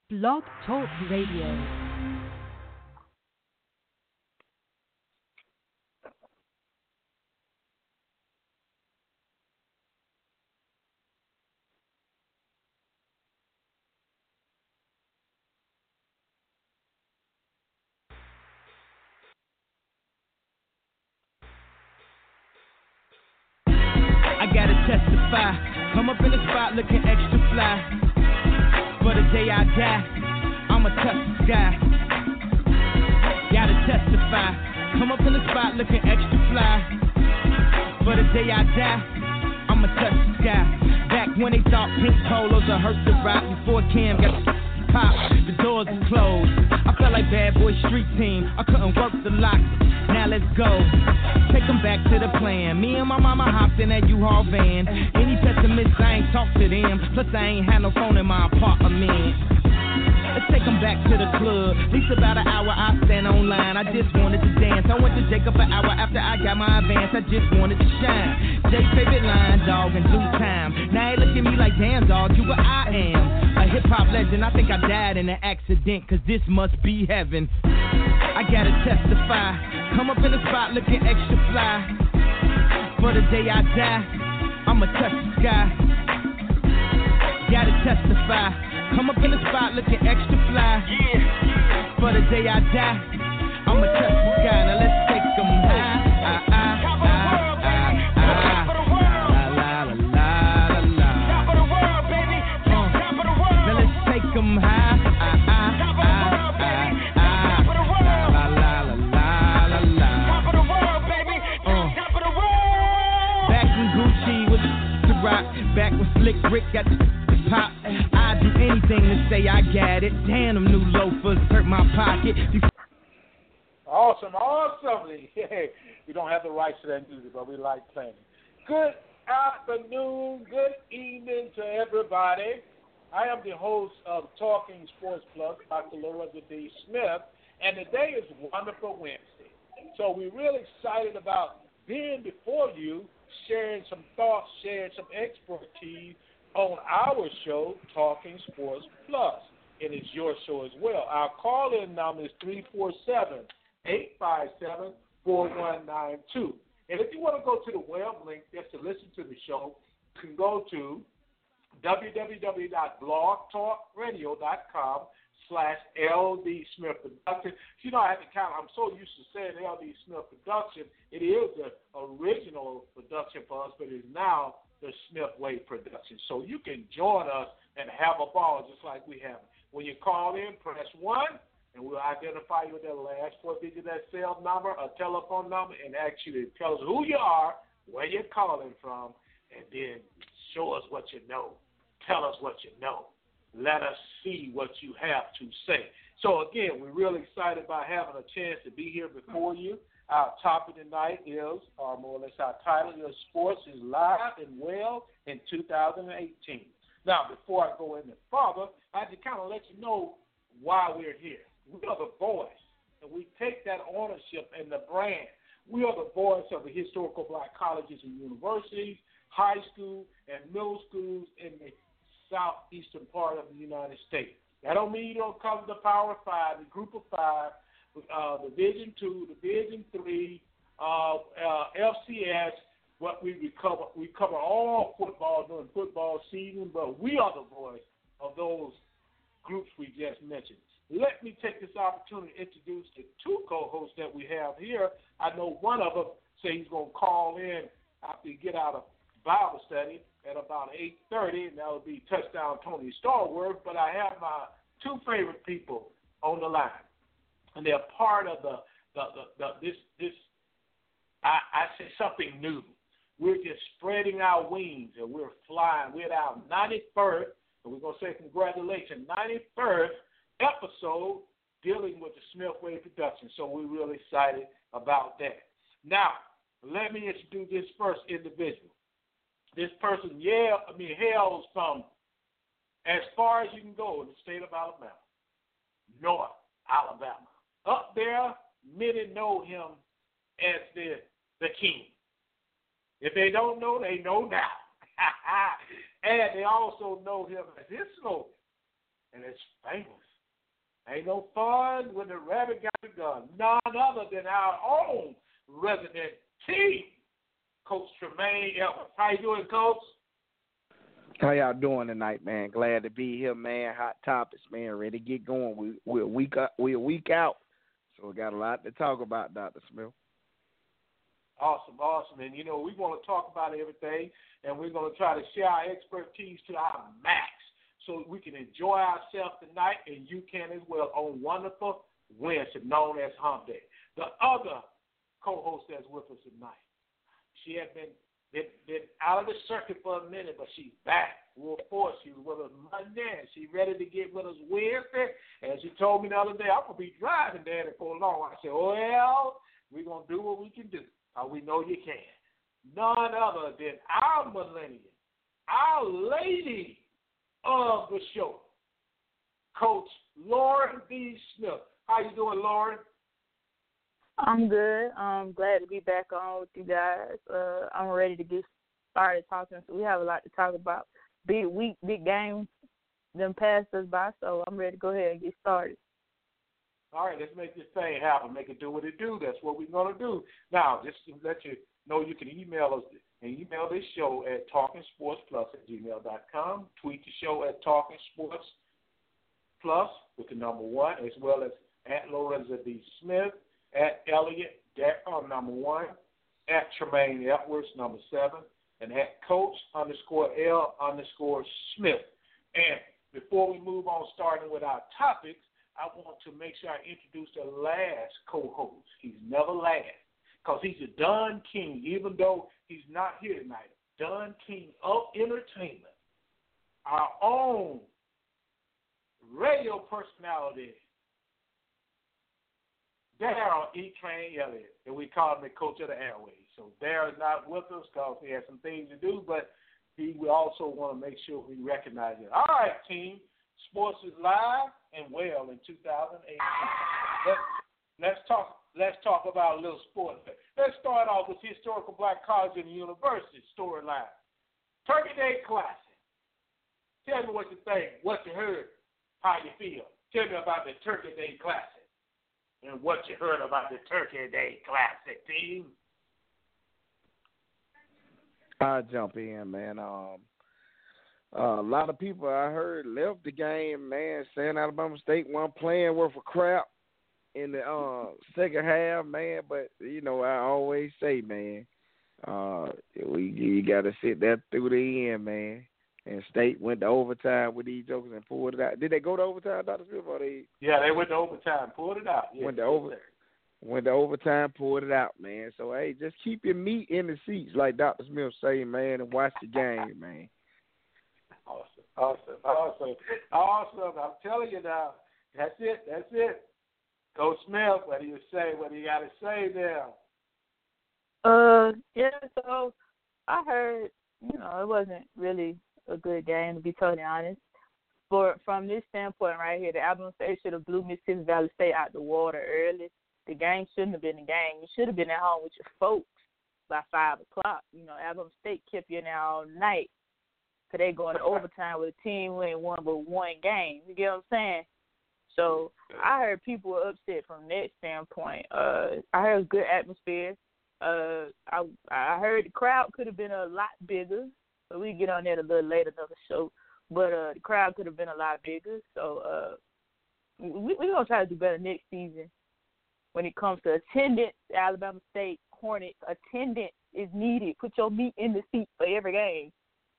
Blog Talk Radio. I gotta testify. Come up in the spot looking extra fly. For the day I die, I'ma touch the sky. Gotta testify. Come up in the spot looking extra fly. For the day I die, I'ma touch the sky. Back when they thought pink polos would hurt the rock. Before Cam got pop, the doors were closed. I felt like bad boy street team. I couldn't work the lock. Now let's go. Take them back to the plan. Me and my mama hopped in that U-Haul van. Any pessimists, I ain't talk to them. Plus I ain't had no phone in my apartment. Let's take them back to the club. At least about an hour I stand online. I just wanted to dance. I went to Jacob an hour after I got my advance. I just wanted to shine. Jay's favorite line, dog, in due time. Now they look at me like, damn, dog, you what I am. A hip-hop legend. I think I died in an accident, cause this must be heaven. I gotta testify. Come up in the spot looking extra fly. For the day I die, I'ma touch the sky. Gotta testify. Come up in the spot looking extra fly. Yeah. For the day I die, I'ma touch the sky. Now let's take them high. La la la la la. Top of the world, baby. Top of the world. Now let's take them high. Top of the world, baby. Top of the world. La la la la la. Top of the world, baby. Top of the world. Back in Gucci with the rock. Back when Slick Rick got the pop. I'd do anything to say I got it. Damn, them new loafers hurt my pocket. Awesome. Hey, we don't have the rights to that music, but we like playing it. Good afternoon, good evening to everybody. I am the host of Talking Sports Plus, Dr. Lorenzo D. Smith, and today is Wonderful Wednesday. So we're really excited about being before you, sharing some thoughts, sharing some expertise on our show, Talking Sports Plus. It is your show as well. Our call-in number is 347-857-4192. And if you want to go to the web link just to listen to the show, you can go to www.blogtalkradio.com/LD Smith Production. You know, I have to count. I'm so used to saying LD Smith Production. It is the original production for us, but it is now the Smith Way production. So you can join us and have a ball just like we have. When you call in, press 1, and we'll identify you with that last 4 digits of that cell number, a telephone number, and ask you to tell us who you are, where you're calling from, and then show us what you know. Tell us what you know. Let us see what you have to say. So, again, we're really excited about having a chance to be here before you. Our topic tonight is, or more or less our title is, Sports is Live and Well in 2018. Now, before I go any further, I have to kind of let you know why we're here. We are the voice, and we take that ownership and the brand. We are the voice of the historical black colleges and universities, high school and middle schools in the southeastern part of the United States. That don't mean you don't cover the Power 5, the Group of 5, Division 2, Division 3, FCS. What we cover all football during football season, but we are the voice of those groups we just mentioned. Let me take this opportunity to introduce the two co-hosts that we have here. I know one of them say he's going to call in after we get out of Bible study at about 8:30, and that will be Touchdown Tony Starworth. But I have my two favorite people on the line, and they're part of this. I say something new. We're just spreading our wings, and we're flying. We're at our 91st, and we're going to say congratulations, 91st episode dealing with the Smith Way production. So we're really excited about that. Now, let me introduce this first individual. This person hails from as far as you can go in the state of Alabama, North Alabama. Up there, many know him as the king. If they don't know, they know now. And they also know him as his slogan. and it's famous. Ain't no fun when the rabbit got the gun. None other than our own resident team, Coach Tremaine Edwards. How you doing, Coach? How y'all doing tonight, man? Glad to be here, man. Hot topics, man. Ready to get going. We're a week out, so we got a lot to talk about, Dr. Smith. Awesome. And, we want to talk about everything, and we're going to try to share our expertise to our max so we can enjoy ourselves tonight, and you can as well on wonderful Wednesday, known as Hump Day. The other co-host that's with us tonight, she had been out of the circuit for a minute, but she's back. Full force. She was with us Monday, and she's ready to get with us Wednesday. And she told me the other day, I'm going to be driving Daddy for long. I said, well, we're going to do what we can do. We know you can. None other than our millennium, our lady of the show, Coach Lauren B. Smith. How you doing, Lauren? I'm good. I'm glad to be back on with you guys. I'm ready to get started talking. So we have a lot to talk about. Big week, big games, them passed us by, so I'm ready to go ahead and get started. All right, let's make this thing happen. Make it do what it do. That's what we're going to do. Now, just to let you know, you can email us and email this show at talkingsportsplus@gmail.com. Tweet the show at talkingsportsplus with the number 1, as well as at Lorenzo B. Smith, at Elliot, number 1, at Tremaine Edwards, number 7, and at Coach_L_Smith. And before we move on, starting with our topics, I want to make sure I introduce the last co-host. He's never last because he's a Don King, even though he's not here tonight. Don King of Entertainment, our own radio personality, Darryl E. Train Elliott, and we call him the Coach of the Airways. So Darryl's not with us because he has some things to do, but we also want to make sure we recognize it. All right, team. Sports is live and well in 2018. Let's talk about a little sport. Let's start off with historical black colleges and university storyline. Turkey Day Classic. Tell me what you think, what you heard, how you feel. Tell me about the Turkey Day Classic and what you heard about the Turkey Day Classic, team. I'll jump in, man. A lot of people I heard left the game, man, saying Alabama State wasn't playing worth of crap in the second half, man. But, I always say, man, you got to sit that through the end, man. And State went to overtime with these jokers and pulled it out. Did they go to overtime, Dr. Smith? Yeah, they went to overtime, pulled it out. Yeah, went to overtime, pulled it out, man. So, hey, just keep your meat in the seats, like Dr. Smith say, man, and watch the game, man. Awesome. I'm telling you now, that's it. Coach Smith, what do you got to say there? Yeah, so I heard, it wasn't really a good game, to be totally honest. From this standpoint right here, the Alabama State should have blew Mississippi Valley State out the water early. The game shouldn't have been a game. You should have been at home with your folks by 5 o'clock. Alabama State kept you in there all night. So they going to overtime with a team who ain't won but one game. You get what I'm saying? So I heard people were upset from that standpoint. I heard it was good atmosphere. I heard the crowd could have been a lot bigger. But we get on that a little later, another show. But the crowd could have been a lot bigger. So we're going to try to do better next season. When it comes to attendance, Alabama State Hornets, attendance is needed. Put your meat in the seat for every game.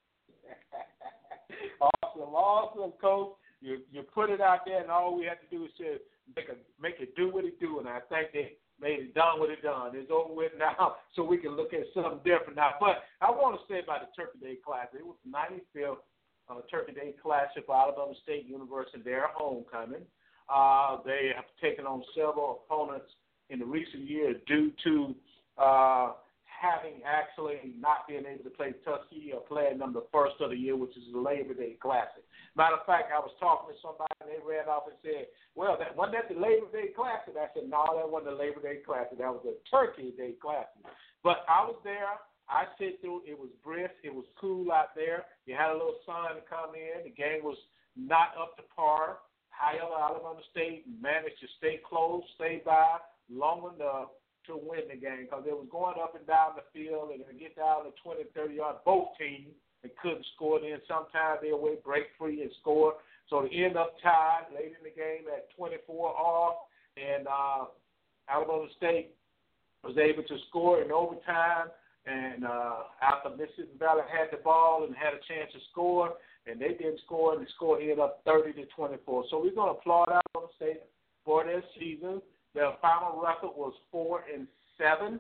Awesome, Coach. You put it out there, and all we have to do is make it do what it do. And I think they made it done what it done. It's over with now, so we can look at something different now. But I want to say about the Turkey Day Classic. It was the 95th Turkey Day Classic for Alabama State University. Their homecoming. They have taken on several opponents in the recent years due to having actually not being able to play Tuskegee or playing them the first of the year, which is the Labor Day Classic. Matter of fact, I was talking to somebody and they ran off and said, well, wasn't that the Labor Day Classic? I said, no, that wasn't the Labor Day Classic. That was the Turkey Day Classic. But I was there. I sit through. It was brisk. It was cool out there. You had a little sun come in. The game was not up to par. However, Alabama State managed to stay close, stay by long enough to win the game because they was going up and down the field and get down to 20, 30 yards, both teams, and couldn't score. Then sometimes they would break free and score. So they end up tied late in the game at 24 off, and Alabama State was able to score in overtime. And after Mississippi Valley had the ball and had a chance to score, and they didn't score, and the score ended up 30-24. So we're going to applaud Alabama State for their season. Their final record was 4-7,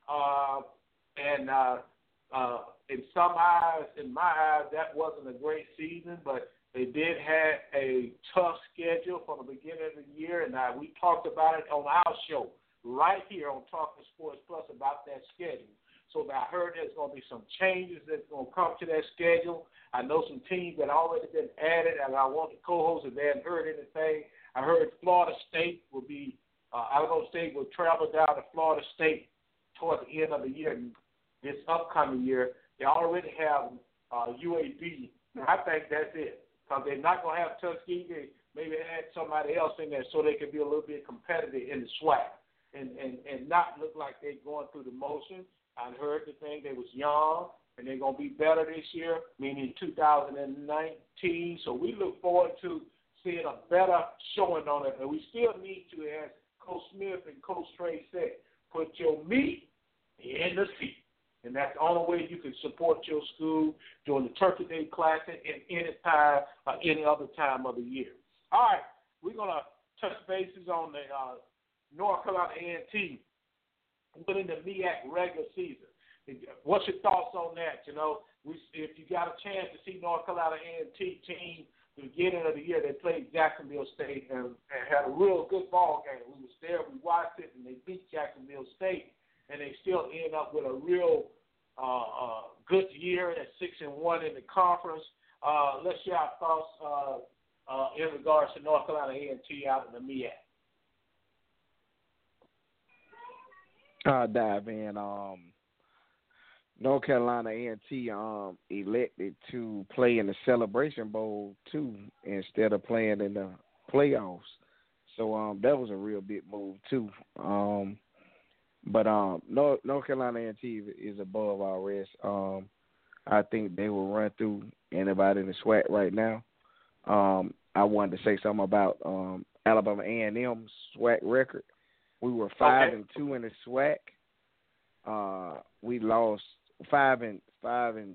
in some eyes, in my eyes, that wasn't a great season, but they did have a tough schedule from the beginning of the year, and we talked about it on our show right here on Talking Sports Plus about that schedule. So I heard there's going to be some changes that's going to come to that schedule. I know some teams that already been added, and I want the co-hosts if they hadn't heard anything. I heard Florida State will be Alabama State will travel down to Florida State toward the end of the year. This upcoming year, they already have UAB. And I think that's it because they're not going to have Tuskegee. Maybe add somebody else in there so they can be a little bit competitive in the SWAC and not look like they're going through the motions. I heard the thing they was young, and they're going to be better this year, meaning 2019. So we look forward to seeing a better showing on it. And we still need to, as Coach Smith and Coach Trey said, put your meat in the seat. And that's the only way you can support your school during the Turkey Day Classic and any time or any other time of the year. All right, we're going to touch bases on the North Carolina A&T winning the MEAC regular season. What's your thoughts on that? You know, if you got a chance to see North Carolina A&T team at the beginning of the year, they played Jacksonville State and had a real good ball game. We was there, we watched it, and they beat Jacksonville State, and they still end up with a real good year at 6-1 in the conference. Let's share our thoughts in regards to North Carolina A&T out in the MEAC. I'll dive in. North Carolina A&T elected to play in the Celebration Bowl too instead of playing in the playoffs. So that was a real big move too. But North Carolina A&T is above our rest. I think they will run through anybody in the SWAC right now. I wanted to say something about Alabama A&M's SWAC record. We were 5-2 in the SWAC. We lost 5-3. 5-3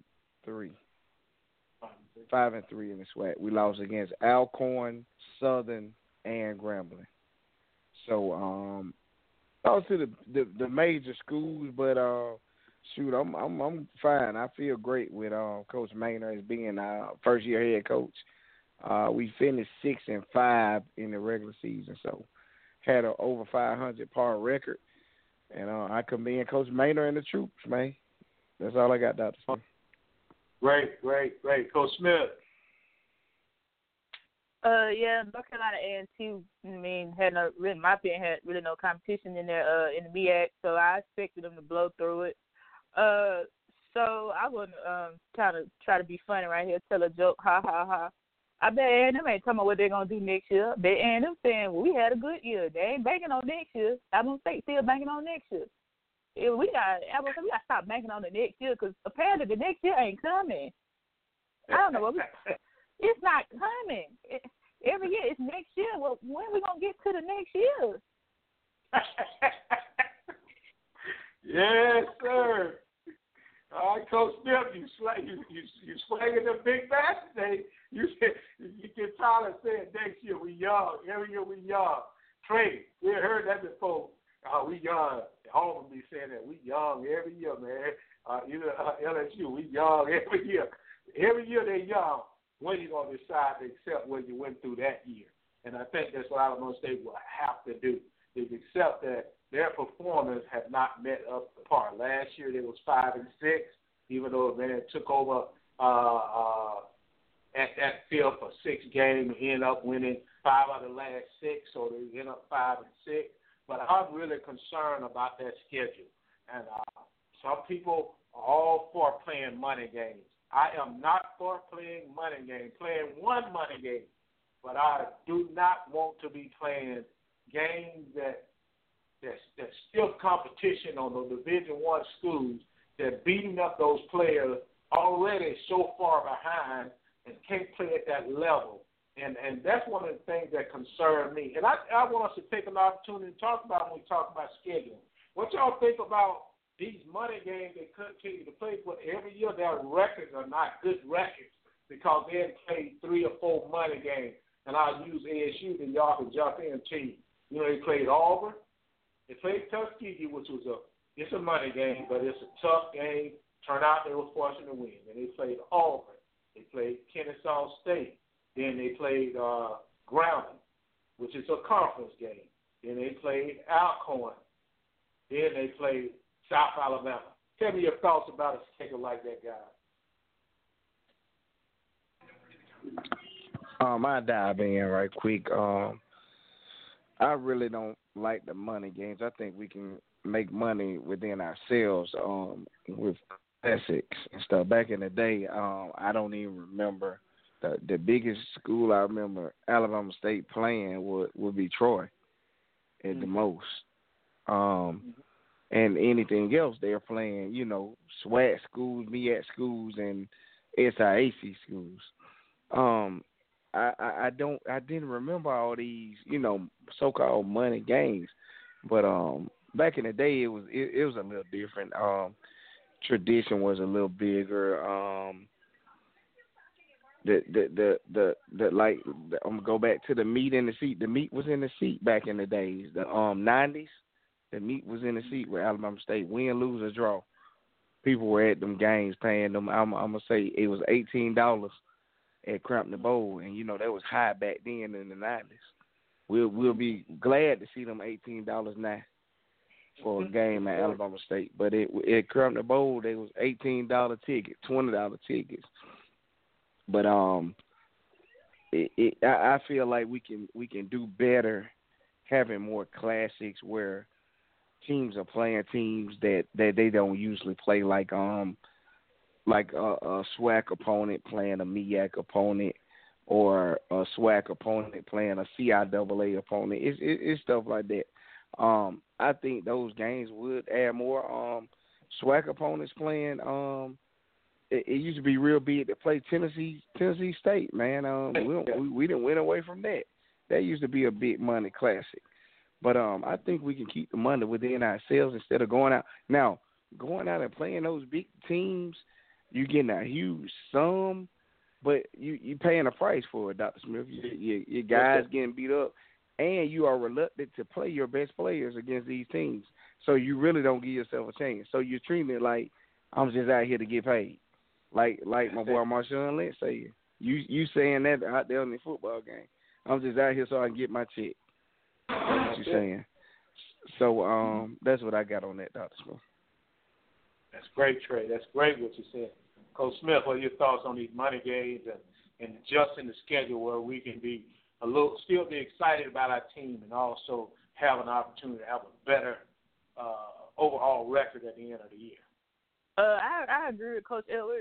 in the SWAC. We lost against Alcorn, Southern, and Grambling. So lost to the major schools, but shoot, I'm fine. I feel great with Coach Maynard as being our first year head coach. We finished 6-5 in the regular season, so had an over 500 par record, and I commend Coach Maynard and the troops, man. That's all I got, Dr. Smith. Great. Coach Smith. Yeah, North Carolina A&T, had really no competition in there in the MEAC, so I expected them to blow through it. So I would kind of try to be funny right here, tell a joke, ha ha ha. I bet A&M ain't talking about what they're gonna do next year. I bet A&M saying, well, we had a good year. They ain't banking on next year. Alabama State still banking on next year. We got to stop banking on the next year because apparently the next year ain't coming. I don't know. It's not coming. Every year it's next year. Well, when are we going to get to the next year? Yes, sir. All right, Coach Smith, you slanging the big bat today. You get tired of saying next year we young. Every year we young. Trey, we heard that before. We young. Home will be saying that we young every year, man. LSU, we young every year. Every year they're young. When you going to decide to accept what you went through that year? And I think that's what Alabama State will have to do, is accept that their performance have not met up to par. Last year they was 5-6, even though man took over at that field for 6 games and ended up winning 5 out of the last 6, so they ended up 5-6. But I'm really concerned about that schedule. And some people are all for playing money games. I am not for playing money game, playing one money game, but I do not want to be playing games that's still competition on the Division I schools that beating up those players already so far behind and can't play at that level. And that's one of the things that concern me. And I want us to take an opportunity to talk about when we talk about scheduling. What y'all think about these money games they continue to play, but every year their records are not good records because they had played 3 or 4 money games. And I'll use ASU, then y'all can jump in too. You know, they played Auburn. They played Tuskegee, which was it's a money game, but it's a tough game. Turned out they were fortunate to win. And they played Auburn. They played Kennesaw State. Then they played Grambling, which is a conference game. Then they played Alcorn. Then they played South Alabama. Tell me your thoughts about a schedule like that, guys. I dive in right quick. I really don't like the money games. I think we can make money within ourselves with classics and stuff. Back in the day, I don't even remember the biggest school I remember Alabama State playing would be Troy at the most. And anything else they're playing, you know, SWAT schools, MEAC schools, and SIAC schools. I didn't remember all these, you know, so-called money games, but back in the day it was a little different. Tradition was a little bigger. I'm gonna go back to the meat in the seat. The meat was in the seat back in the days. The 90s, the meat was in the seat with Alabama State. Win, lose, or draw. People were at them games paying them. I'm gonna say it was $18 at Crampton Bowl, and you know that was high back then in the 90s. We'll be glad to see them $18 now for a game at Alabama State. But at Crampton Bowl, they was $18 tickets, $20 tickets. But I feel like we can do better having more classics where teams are playing teams that they don't usually play, like a SWAC opponent playing a MEAC opponent, or a SWAC opponent playing a CIAA opponent. It's stuff like that. I think those games would add more. SWAC opponents playing. It used to be real big to play Tennessee State, man. We didn't win away from that. That used to be a big money classic. But I think we can keep the money within ourselves instead of going out. Now, going out and playing those big teams, you're getting a huge sum, but you paying a price for it, Dr. Smith. Your guys getting beat up, and you are reluctant to play your best players against these teams. So you really don't give yourself a chance. So you're treating it like I'm just out here to get paid. Like my boy Marshawn Lynch saying. You saying that out there in the football game. I'm just out here so I can get my check. That's what you're saying. So that's what I got on that, Dr. Smith. That's great, Trey. That's great what you said. Coach Smith, what are your thoughts on these money games and adjusting the schedule where we can be still be excited about our team and also have an opportunity to have a better overall record at the end of the year? I agree with Coach Edwards.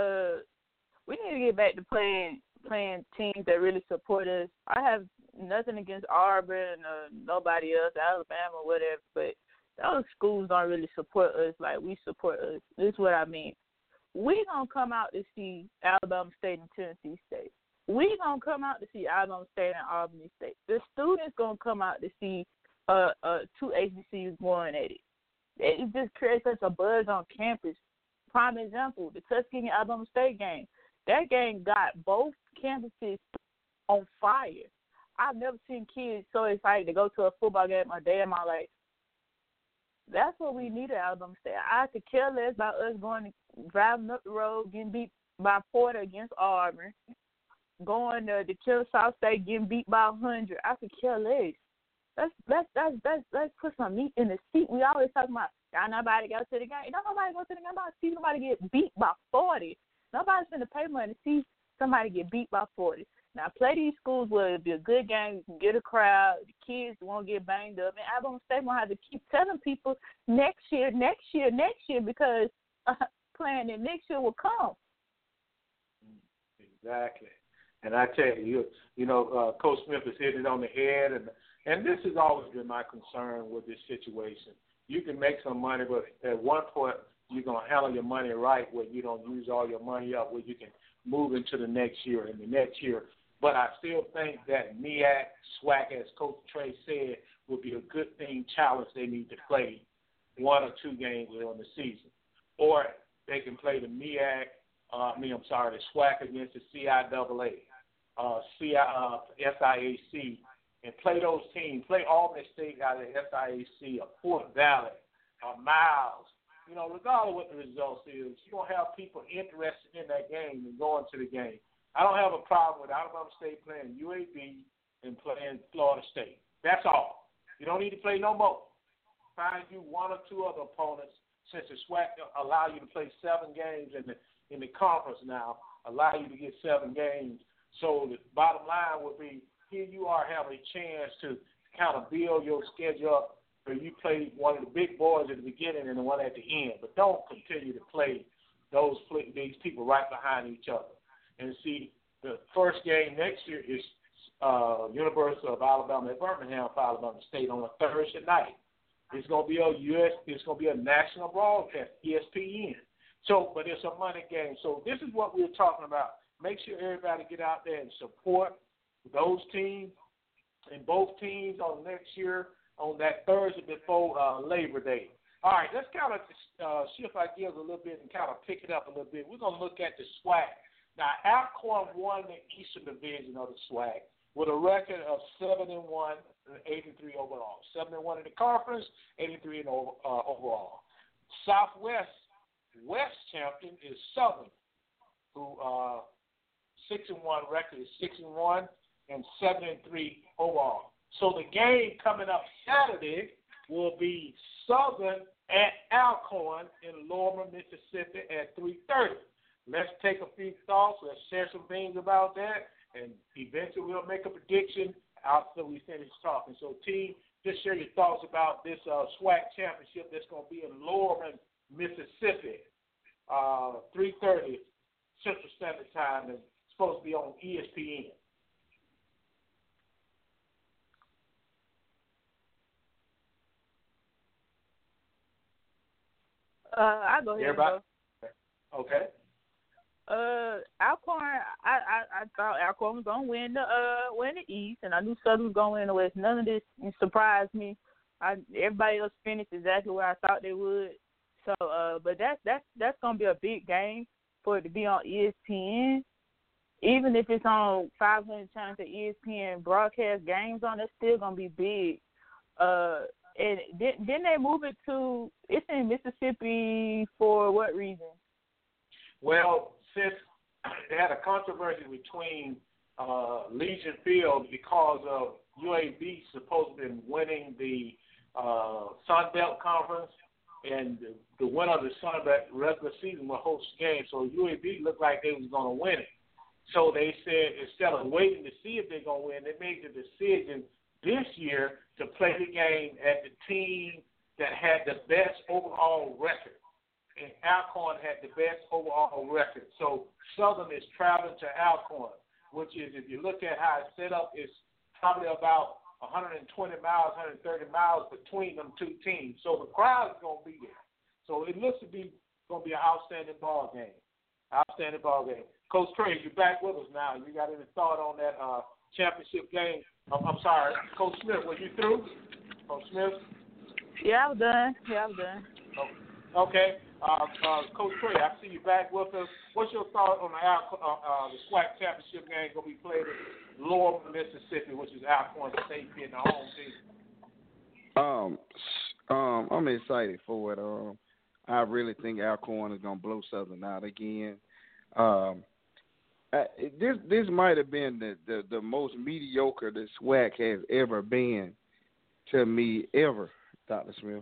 We need to get back to playing teams that really support us. I have nothing against Auburn or nobody else, Alabama, whatever, but those schools don't really support us like we support us. This is what I mean. We gonna come out to see Alabama State and Tennessee State. We gonna come out to see Alabama State and Albany State. The students gonna come out to see two HBCUs going at it. It just creates such a buzz on campus. Prime example, the Tuskegee Alabama State game. That game got both campuses on fire. I've never seen kids so excited to go to a football game a day in my life. That's what we need at Alabama State. I could care less about us driving up the road, getting beat by 40 against Auburn, going to Kennesaw State, getting beat by 100. I could care less. Let's put some meat in the seat. We always talk about, y'all nobody go to the game. Don't nobody go to the game. I see somebody get beat by 40. Nobody's going to pay money to see somebody get beat by 40. Now, play these schools where it'll be a good game. You can get a crowd. The kids won't get banged up. And Alabama State won't have to keep telling people next year, because playing it next year will come. Exactly. And I tell you, Coach Smith has hit it on the head, and this has always been my concern with this situation. You can make some money, but at one point you're going to handle your money right where you don't use all your money up, where you can move into the next year and the next year. But I still think that MEAC, SWAC, as Coach Trey said, would be a good thing challenge they need to play 1 or 2 games during the season. Or they can play the the SWAC against the CIAA, SIAC, and play those teams. Play Albany State out of the SIAC, or Fort Valley, or Miles. Regardless of what the results is, you're going to have people interested in that game and going to the game. I don't have a problem with Alabama State playing UAB and playing Florida State. That's all. You don't need to play no more. Find you 1 or 2 other opponents, since the SWAC allow you to play 7 games in the conference now, allow you to get 7 games. So the bottom line would be, here you are having a chance to kind of build your schedule up where you play one of the big boys at the beginning and the one at the end. But don't continue to play these people right behind each other. And see, the first game next year is University of Alabama at Birmingham for Alabama State on a Thursday night. It's going to be a national broadcast, ESPN. So, but it's a money game. So this is what we're talking about. Make sure everybody get out there and support those teams and both teams on next year on that Thursday before Labor Day. All right, let's kind of shift our gears a little bit and kind of pick it up a little bit. We're going to look at the SWAC. Now, Alcorn won the Eastern Division of the SWAC with a record of 7-1 and 83 overall. 7-1 in the conference, 83 in overall. Southwest West champion is Southern, who 6-1 record is 6-1 and 7-3 overall. So the game coming up Saturday will be Southern at Alcorn in Lorimer, Mississippi at 3:30. Let's take a few thoughts. Let's share some things about that, and eventually we'll make a prediction after we finish talking. So, team, just share your thoughts about this SWAC championship that's going to be in Lorimer, Mississippi, 3:30 Central Standard Time, and it's supposed to be on ESPN. I'll go ahead. Everybody? Okay. Alcorn, I thought Alcorn was gonna win the East, and I knew Southern was gonna win the West. None of this surprised me. Everybody else finished exactly where I thought they would. So, but that's gonna be a big game for it to be on ESPN. Even if it's on 500 times the ESPN broadcast games on, it's still gonna be big. And didn't they move it to? It's in Mississippi for what reason? Well, since they had a controversy between Legion Field because of UAB supposed to be winning the Sun Belt Conference, and the winner of the Sun Belt regular season will host the game. So UAB looked like they was going to win it. So they said instead of waiting to see if they're going to win, they made the decision this year to play the game at the team that had the best overall record. And Alcorn had the best overall record. So Southern is traveling to Alcorn, which is, if you look at how it's set up, it's probably about 120 miles, 130 miles between them two teams. So the crowd is going to be there. So it looks to be going to be an outstanding ball game. Outstanding ball game. Coach Trey, you're back with us now. You got any thought on that championship game? I'm sorry, Coach Smith, were you through? Coach Smith? Yeah, I'm done. Okay. Coach Trey, I see you back with us. What's your thought on the SWAC championship game going to be played in Lorimer, Mississippi, which is Alcorn State being the home team? I'm excited for it. I really think Alcorn is going to blow Southern out again. This might have been the most mediocre the SWAC has ever been to me ever, Dr. Smith.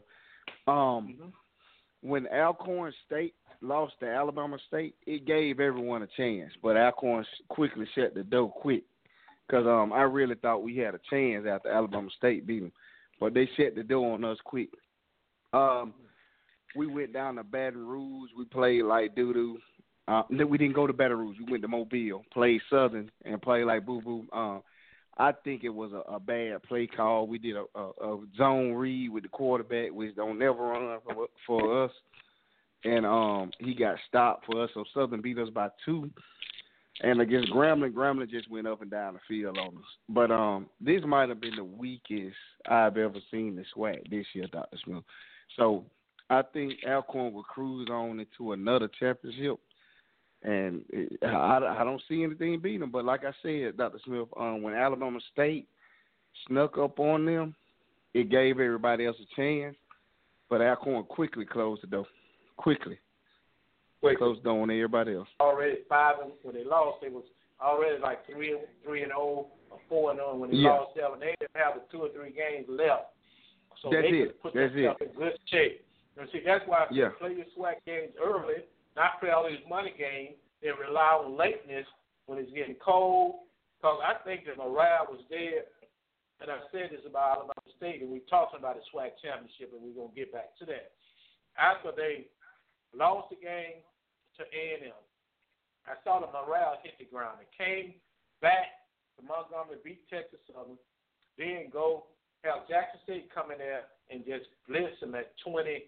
When Alcorn State lost to Alabama State, it gave everyone a chance, but Alcorn quickly shut the door quick because I really thought we had a chance after Alabama State beat them, but they shut the door on us quick. We went down to Baton Rouge. We played like doo-doo. Then we didn't go to Baton Rouge. We went to Mobile, played Southern, and played like boo-boo. I think it was a bad play call. We did a zone read with the quarterback, which don't never run for us. And he got stopped for us, so Southern beat us by 2. And against Grambling just went up and down the field on us. But this might have been the weakest I've ever seen the SWAC this year, Dr. Smith. So I think Alcorn will cruise on into another championship. And I don't see anything beating them. But like I said, Dr. Smith, when Alabama State snuck up on them, it gave everybody else a chance. But Alcorn quickly closed the door. Quickly. Closed the door on everybody else. Already 5, when they lost, they was already like 3-0 or 4-0 when they lost 7. They didn't have the 2 or 3 games left. So they could put themselves in good shape. And see, that's why you play your SWAC games early, not play all these money games, and rely on lateness when it's getting cold. Because I think the morale was there, and I said this about Alabama State, and we talked about the SWAC championship, and we're going to get back to that. After they lost the game to A&M, I saw the morale hit the ground. It came back to Montgomery, beat Texas Southern, then go have Jackson State come in there and just blitz them at 20-2,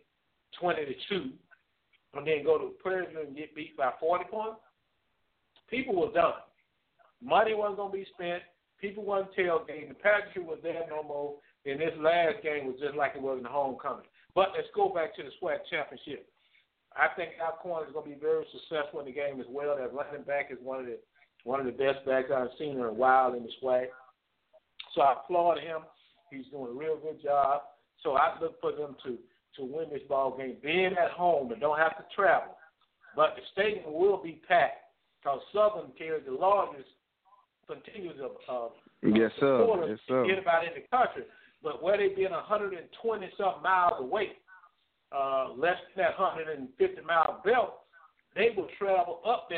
and then go to Prairie View and get beat by 40 points. People were done. Money wasn't going to be spent. People wasn't tailgating. The pageantry was there no more. And this last game was just like it was in the homecoming. But let's go back to the SWAC championship. I think Alcorn is going to be very successful in the game as well. That running back is one of the best backs I've seen in a while in the SWAC. So I applaud him. He's doing a real good job. So I look for them to win this ball game, being at home and don't have to travel. But the stadium will be packed because Southern carries the largest contingent of supporters anybody in the country. But where they being 120-something miles away, less than that 150-mile belt, they will travel up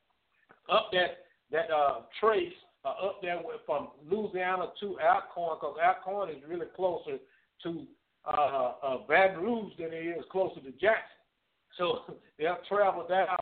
that trace up there from Louisiana to Alcorn, because Alcorn is really closer to Baton Rouge than it is closer to Jackson. So they'll travel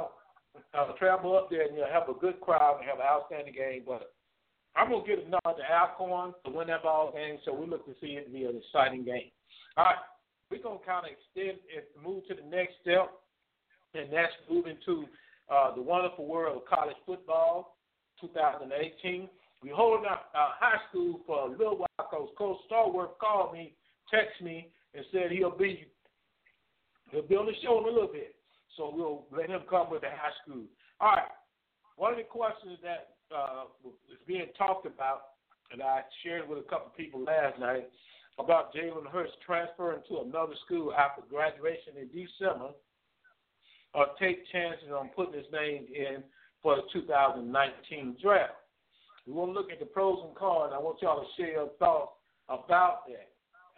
up there, and you'll have a good crowd and have an outstanding game. But I'm going to give a nod to Alcorn to win that ball game, so we look to see it to be an exciting game. All right, we're going to kind of extend and move to the next step, and that's moving to the wonderful world of college football 2018. We're holding up high school for a little while because Coach Starworth called me, texted me, and said he'll be on the show in a little bit. So we'll let him come with the high school. All right. One of the questions that is being talked about, and I shared with a couple of people last night, about Jalen Hurts transferring to another school after graduation in December, or take chances on putting his name in for the 2019 draft. We want to look at the pros and cons. I want y'all to share your thoughts about that.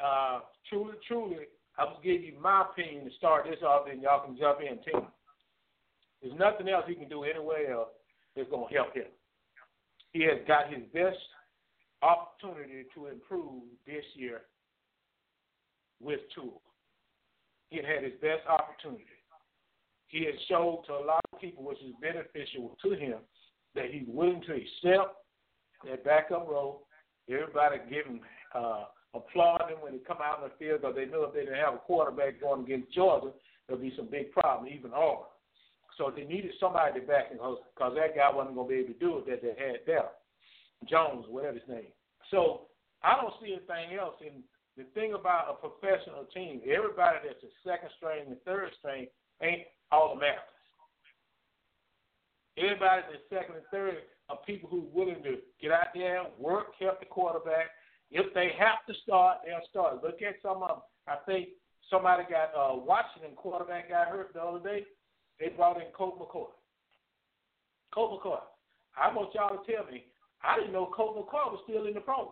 Truly, I will give you my opinion to start this off, and y'all can jump in too. There's nothing else he can do anywhere else that's going to help him. He has got his best opportunity to improve this year with Tua. He had his best opportunity. He has showed to a lot of people, which is beneficial to him, that he's willing to accept that backup role. Everybody give him applaud him when they come out in the field, because they know if they didn't have a quarterback going against Georgia, there'll be some big problem, even Auburn. So they needed somebody to back him, because that guy wasn't going to be able to do it that they had there. Jones, whatever his name. So I don't see anything else. And the thing about a professional team, everybody that's a second string and third string ain't all Americans. Everybody that's second and third are people who are willing to get out there, work, help the quarterback. If they have to start, they'll start. Look at some of them. I think somebody got Washington quarterback got hurt the other day. They brought in Colt McCoy. Colt McCoy. I want y'all to tell me, I didn't know Colt McCoy was still in the pro.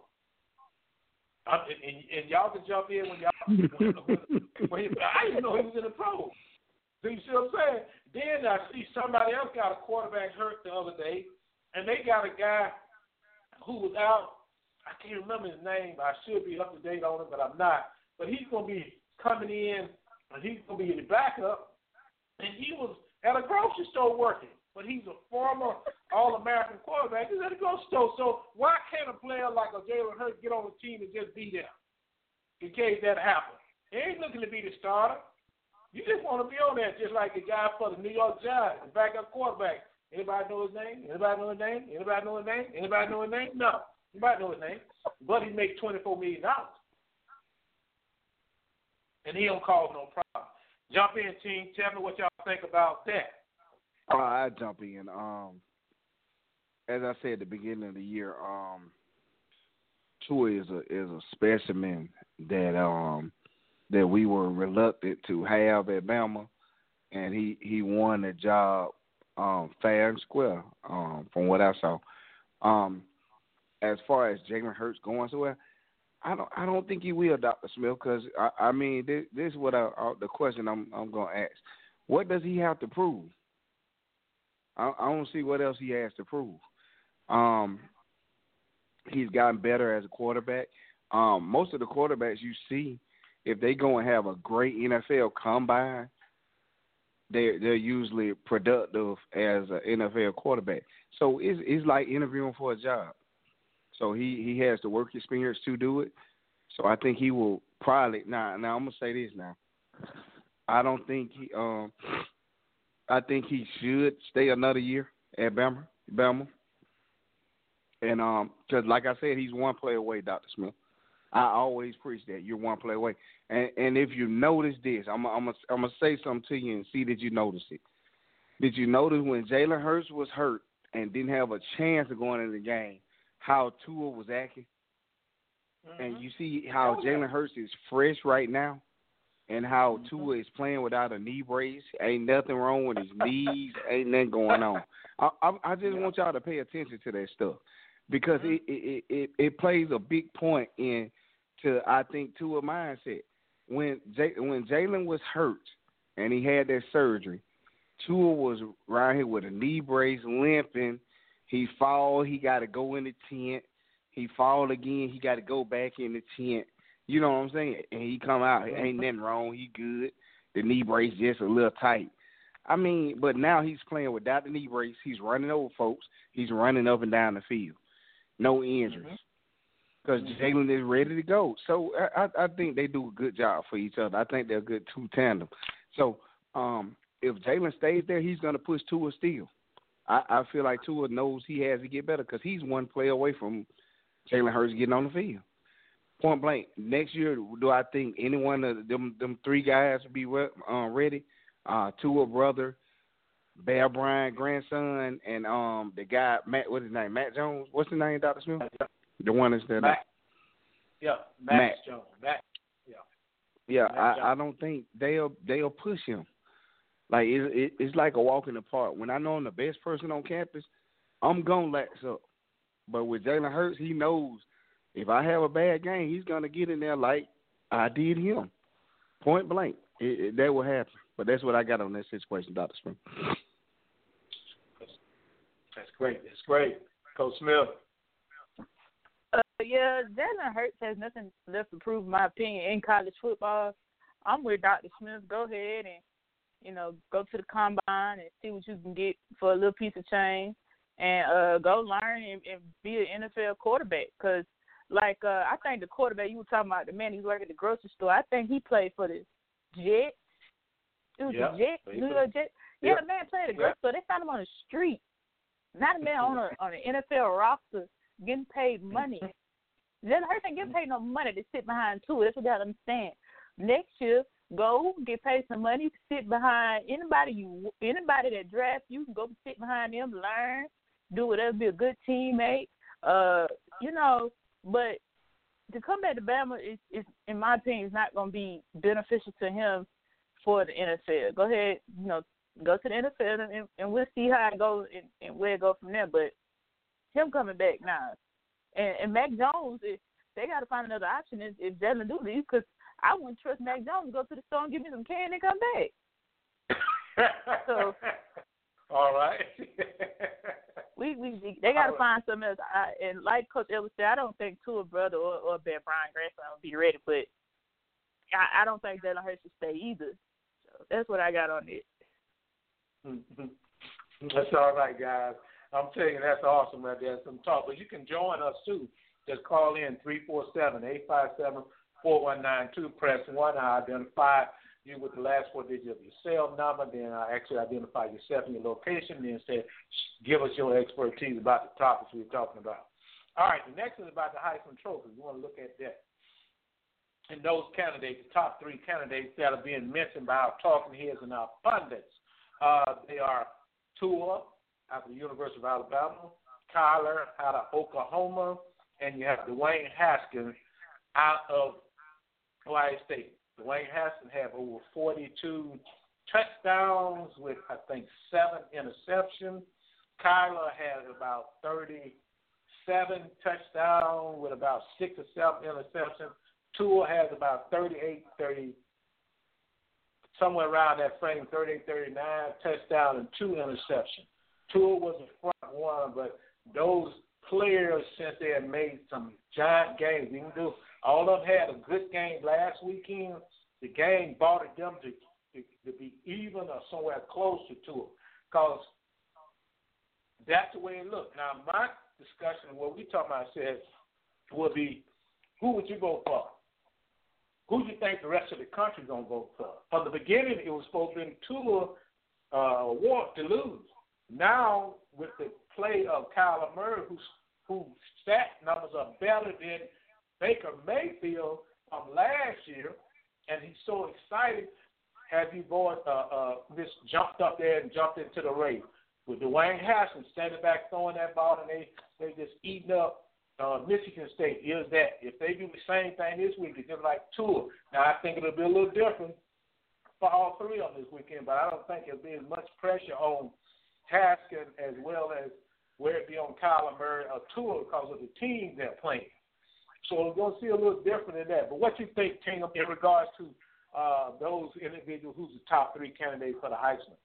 And y'all can jump in when y'all. I didn't know he was in the pro. So you see what I'm saying? Then I see somebody else got a quarterback hurt the other day, and they got a guy who was out. I can't remember his name. I should be up to date on it, but I'm not. But he's going to be coming in, and he's going to be the backup. And he was at a grocery store working, but he's a former All-American quarterback. He's at a grocery store. So why can't a player like a Jalen Hurts get on the team and just be there in case that happens? He ain't looking to be the starter. You just want to be on there just like the guy for the New York Giants, the backup quarterback. Anybody know his name? Anybody know his name? Anybody know his name? Anybody know his name? No. Anybody know his name? But he makes $24 million. And he don't cause no problem. Jump in, team. Tell me what y'all think about that. I jump in. As I said at the beginning of the year, Tua is a specimen that we were reluctant to have at Bama, and he won the job fair and square from what I saw. As far as Jalen Hurts going somewhere, I don't think he will, Dr. Smith, because I mean this is what the question I'm going to ask. What does he have to prove? I don't see what else he has to prove. He's gotten better as a quarterback. Most of the quarterbacks you see, if they go and have a great NFL combine, they're usually productive as an NFL quarterback. So it's like interviewing for a job. So he has the work experience to do it. So I think he will probably now I'm gonna say this now. I don't think I think he should stay another year at Bama. And because like I said, he's one play away, Dr. Smith. I always preach that you're one play away. And if you notice this, I'm gonna say something to you and see that you notice it. Did you notice when Jalen Hurts was hurt and didn't have a chance of going in the game, how Tua was acting? Mm-hmm. And you see how Jalen Hurts is fresh right now, and how Tua is playing without a knee brace. Ain't nothing wrong with his knees. Ain't nothing going on. I just want y'all to pay attention to that stuff because it plays a big point into I think Tua mindset. When Jalen was hurt and he had that surgery, Tua was around here with a knee brace, limping. He fall, he got to go in the tent. He fall again, he got to go back in the tent. You know what I'm saying? And he come out, ain't nothing wrong. He good. The knee brace just a little tight. I mean, but now he's playing without the knee brace. He's running over folks. He's running up and down the field. No injuries. Because Jalen is ready to go. So I think they do a good job for each other. I think they're a good two tandem. So if Jalen stays there, he's going to push Tua still. I feel like Tua knows he has to get better because he's one play away from Jalen Hurts getting on the field. Point blank. Next year, do I think any one of them three guys will be ready? Tua brother, Bear Bryant grandson, and the guy Matt. What's his name? Matt Jones. What's his name, Dr. Smith? The one that's there. Matt. Yeah, Matt Jones. Matt. Yeah. Yeah, I don't think they'll push him. Like it's like a walk in the park. When I know I'm the best person on campus, I'm gonna lax up. But with Jalen Hurts, he knows if I have a bad game, he's gonna get in there like I did him, point blank. That will happen. But that's what I got on that situation, Dr. Smith. That's great. That's great, Coach Smith. Yeah, Jalen Hurts has nothing left to prove, in my opinion, in college football. I'm with Dr. Smith. Go ahead and, go to the combine and see what you can get for a little piece of change and go learn and be an NFL quarterback. Because, I think the quarterback you were talking about, the man who's working at the grocery store, I think he played for the Jets. It was the Jets, New York Jets. Yeah, the man played at the grocery store. They found him on the street. Not a man on an NFL roster getting paid money. Jalen Hurts ain't getting paid no money to sit behind Tua. That's what you got to understand. Next year, go get paid some money to sit behind anybody that drafts you. Go sit behind them, learn, do whatever, be a good teammate. But to come back to Bama is in my opinion, is not going to be beneficial to him for the NFL. Go ahead, go to the NFL and we'll see how it goes and where it goes from there. But him coming back now, and Mac Jones, they got to find another option if Jalen do leave, because I wouldn't trust Mac Jones to go to the store and give me some candy and come back. So, all right. They got to find something else. And like Coach Ellis said, I don't think Tua brother or Bear Bryant grandson will be ready, but I don't think Jalen Hurts should stay either. So that's what I got on it. That's all right, guys. I'm telling you, that's awesome right there. Some talk. But you can join us, too. Just call in 347-857-4192. Press 1. I identify you with the last 4 digits of your cell number. Then I actually identify yourself and your location. Then say, give us your expertise about the topics we're talking about. All right, the next is about the Heisman Trophy. We want to look at that. And those candidates, the top 3 candidates that are being mentioned by our talking heads and our pundits, they are Tua out of the University of Alabama, Kyler out of Oklahoma, and you have Dwayne Haskins out of Ohio State. Dwayne Haskins have over 42 touchdowns with, I think, 7 interceptions. Kyler has about 37 touchdowns with about 6 or 7 interceptions. Tua has about 38, somewhere around that frame, 38, 39 touchdowns and 2 interceptions. Tua was the front one, but those players, since they had made some giant games, even though all of them had a good game last weekend, the game brought them to be even or somewhere close to Tua, because that's the way it looked. Now, my discussion, what we talking about, said, would be, who would you go for? Who do you think the rest of the country is going to vote for? From the beginning, it was supposed to be Tua want to lose. Now, with the play of Kyler Murray, whose stat numbers are better than Baker Mayfield from last year, and he's so excited, has he boys just jumped up there and jumped into the race. With Dwayne Haskins standing back throwing that ball, and they just eating up Michigan State. Is that if they do the same thing this week, it's just like Tua. Now, I think it'll be a little different for all 3 of them this weekend, but I don't think it'll be as much pressure on Haskins as well as where it be on Kyler Murray or Tua because of the team they're playing. So we're going to see a little different in that. But what you think, Tingham, in regards to those individuals, who's the top 3 candidates for the Heisman?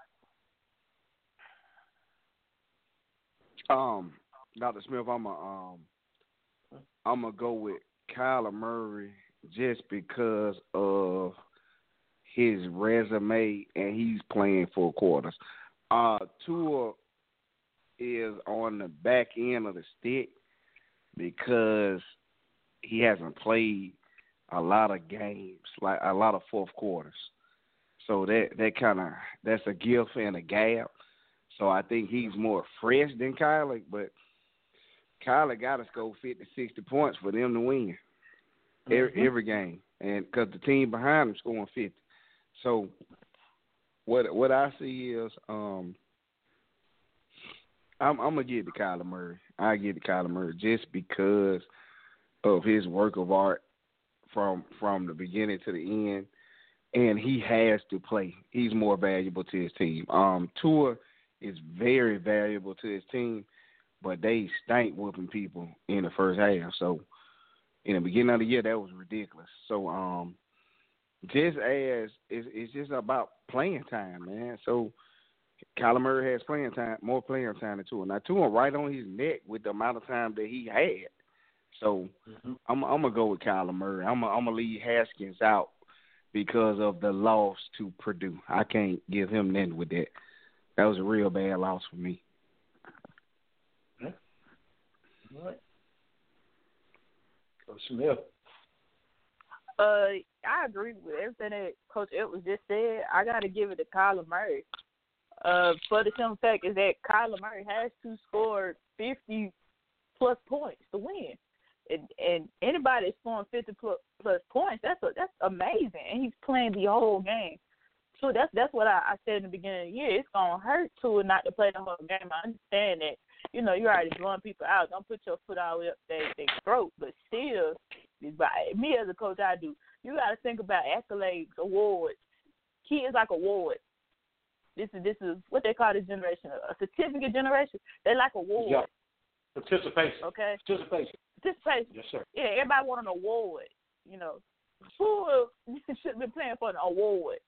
Dr. Smith, I'm gonna go with Kyler Murray just because of his resume and he's playing 4 quarters. Tua is on the back end of the stick because he hasn't played a lot of games, like a lot of 4th quarters. So that's a gift and a gap. So I think he's more fresh than Kyler, but Kyler got to score 50, 60 points for them to win every game, and because the team behind him scoring 50. So what I see is I'm gonna give it to Kyler Murray. I give it to Kyler Murray just because of his work of art from the beginning to the end, and he has to play. He's more valuable to his team. Tua is very valuable to his team, but they stank whooping people in the first half. So in the beginning of the year, that was ridiculous. So just as it's just about playing time, man. So Kyler Murray has playing time, more playing time than Tua. Now Tua right on his neck with the amount of time that he had. So I'm gonna go with Kyler Murray. I'm gonna leave Haskins out because of the loss to Purdue. I can't give him nothing with that. That was a real bad loss for me. Yeah. All right. Coach Smith. I agree with everything that Coach Edwards just said. I got to give it to Kyler Murray. For the simple fact is that Kyler Murray has to score 50-plus points to win. And anybody that's scoring 50-plus points, that's amazing. And he's playing the whole game. So that's what I said in the beginning of the year. It's going to hurt Tua not to play the whole game. I understand that, you're already blowing people out. Don't put your foot all the way up their throat. But still, me as a coach, I do. You got to think about accolades, awards. Kids like awards. This is what they call this generation, a certificate generation. They like awards. Yeah. Participation. Okay. Participation. Yes, sir. Yeah, everybody want an award. Tua should have been playing for an award.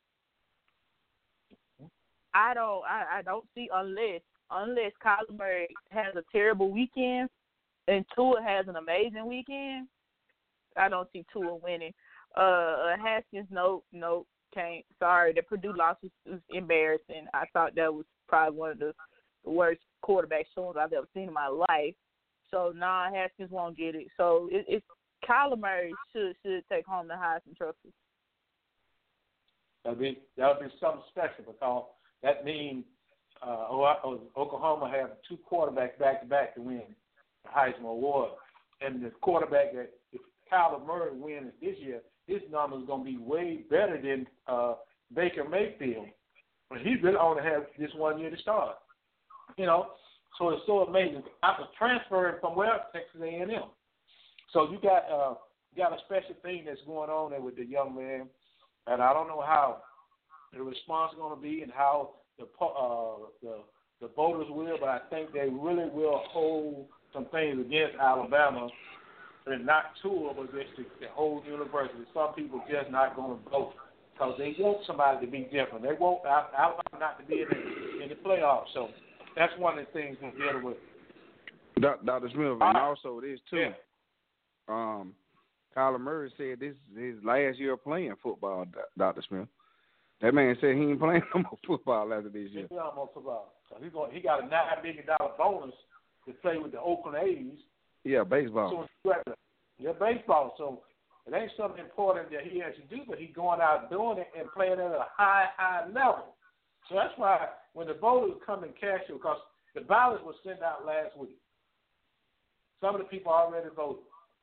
I don't see unless Kyler Murray has a terrible weekend and Tua has an amazing weekend, I don't see Tua winning. Haskins, no. Sorry, the Purdue loss was embarrassing. I thought that was probably one of the worst quarterback shows I've ever seen in my life. So, Haskins won't get it. So, it's Kyler Murray should take home the Heisman Trophy. That would be something special because that means Oklahoma have two quarterbacks back-to-back to win the Heisman Award. And the quarterback that if Kyler Murray wins this year, his number is going to be way better than Baker Mayfield. But he really only has this 1 year to start. So it's so amazing. I was transferring from Texas A&M. So you got a special thing that's going on there with the young man, and I don't know how the response is going to be and how the voters will, but I think they really will hold some things against Alabama, and not two of them, against the whole university. Some people just not going to vote because they want somebody to be different. They want Alabama not to be in the playoffs. So that's one of the things we're dealing with. Dr. Smith, and also this too. Yeah. Kyler Murray said this is his last year of playing football, Dr. Smith. That man said he ain't playing no more football after this year. He no more football. He got a $9 million bonus to play with the Oakland A's. Yeah, baseball. Yeah, baseball. So it ain't something important that he has to do, but he's going out doing it and playing at a high level. So that's why when the voters come and cash you, because the ballots were sent out last week. Some of the people already voted.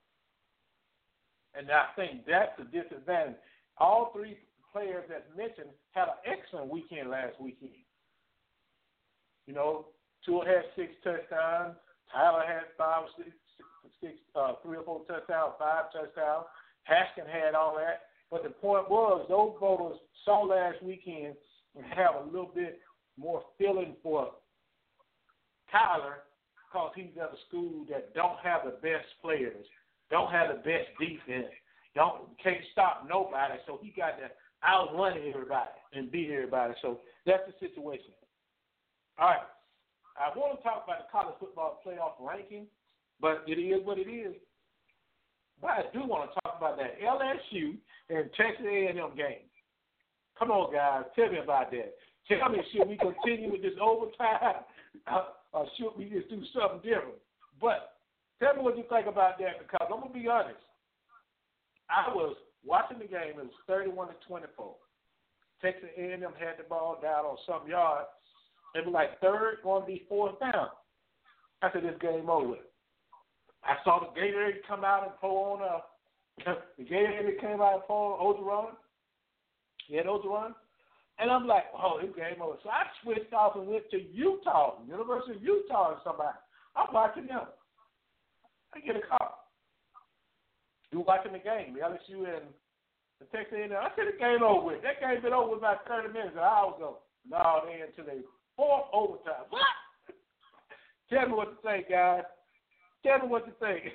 And I think that's the disadvantage. All three players that's mentioned had an excellent weekend last weekend. Tua had 6 touchdowns. Tyler had 3 or 4 touchdowns, 5 touchdowns. Haskins had all that. But the point was, those voters saw last weekend and have a little bit more feeling for Tyler because he's at a school that don't have the best players, don't have the best defense, can't stop nobody. So he got to outrun everybody and beat everybody. So that's the situation. All right. I want to talk about the college football playoff ranking, but it is what it is. But I do want to talk about that LSU and Texas A&M game. Come on, guys. Tell me about that. Tell me, should we continue with this overtime or should we just do something different? But tell me what you think about that because I'm going to be honest. I was watching the game. It was 31-24. Texas A&M had the ball down on some yard. It was like third, going to be fourth down. I said, this game over. I saw the Gatorade come out and pull on the Gatorade came out and pull on Ogeron. He had Ogeron. And I'm like, oh, this game over. So I switched off and went to Utah, University of Utah and somebody. I'm watching them. I get a call. You watching the game, LSU and the Texas A&M. I said the game over with. That game been over with about 30 minutes, an hour ago. No, they into the fourth overtime. What? Tell me what to think, guys. Tell me what to think.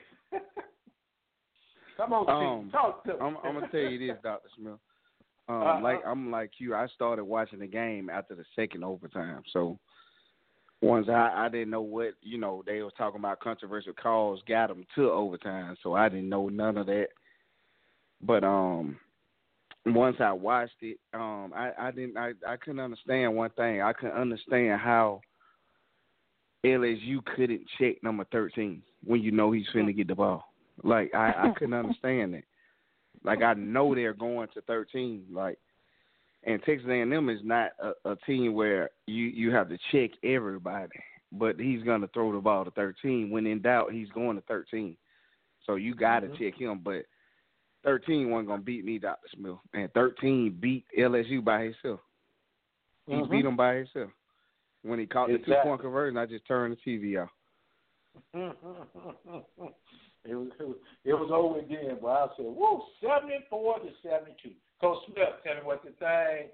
Come on, Steve. Talk to me. I'm gonna tell you this, Dr. Smith. I'm like you. I started watching the game after the second overtime. So once I didn't know what they was talking about controversial calls got them to overtime. So I didn't know none of that. But once I watched it, I couldn't understand one thing. I couldn't understand how LSU couldn't check number 13 when he's finna get the ball. Like I couldn't understand that. Like I know they're going to 13. And Texas A&M is not a team where you have to check everybody, but he's gonna throw the ball to 13. When in doubt, he's going to 13. So you got to check him, but 13 wasn't going to beat me, Dr. Smith. And 13 beat LSU by himself. He beat them by himself. When he caught the 2-point conversion, I just turned the TV off. It was over again, but I said, woo, 74-72. Coach Smith, tell me what you think.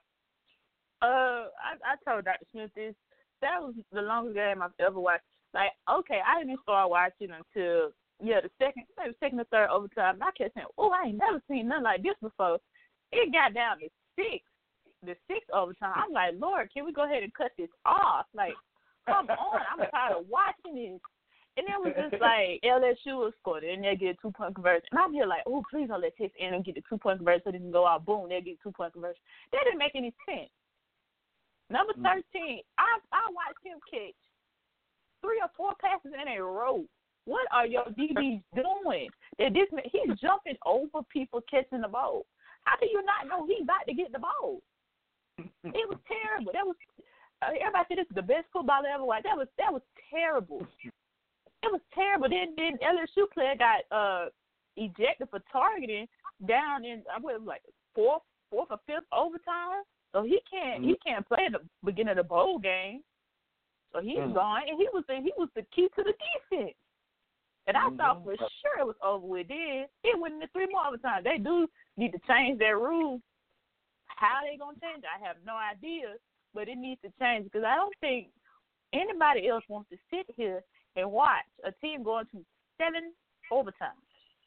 I told Dr. Smith this. That was the longest game I've ever watched. Like, okay, I didn't start watching until the second or third overtime. And I kept saying, oh, I ain't never seen nothing like this before. It got down to 6. The 6th overtime. I'm like, Lord, can we go ahead and cut this off? Like, come on, I'm tired of watching this. And it was just like LSU was scored, and they get a 2-point conversion. And I'm here like, oh, please don't let Texas A&M get the 2-point conversion so they can go out. Boom, they get a 2-point conversion. That didn't make any sense. Number 13, I watched him catch 3 or 4 passes in a row. What are your DBs doing? He's jumping over people catching the ball. How do you not know he's about to get the ball? It was terrible. That was everybody said this is the best football I ever watched. That was terrible. It was terrible. Then LSU player got ejected for targeting down in like fourth or fifth overtime. So he can't play at the beginning of the bowl game. So he's gone, and he was the key to the defense. And I thought for sure it was over with. Then it went into 3 more overtime. They do need to change their rules. How they gonna change? I have no idea, but it needs to change because I don't think anybody else wants to sit here and watch a team going to 7 overtimes.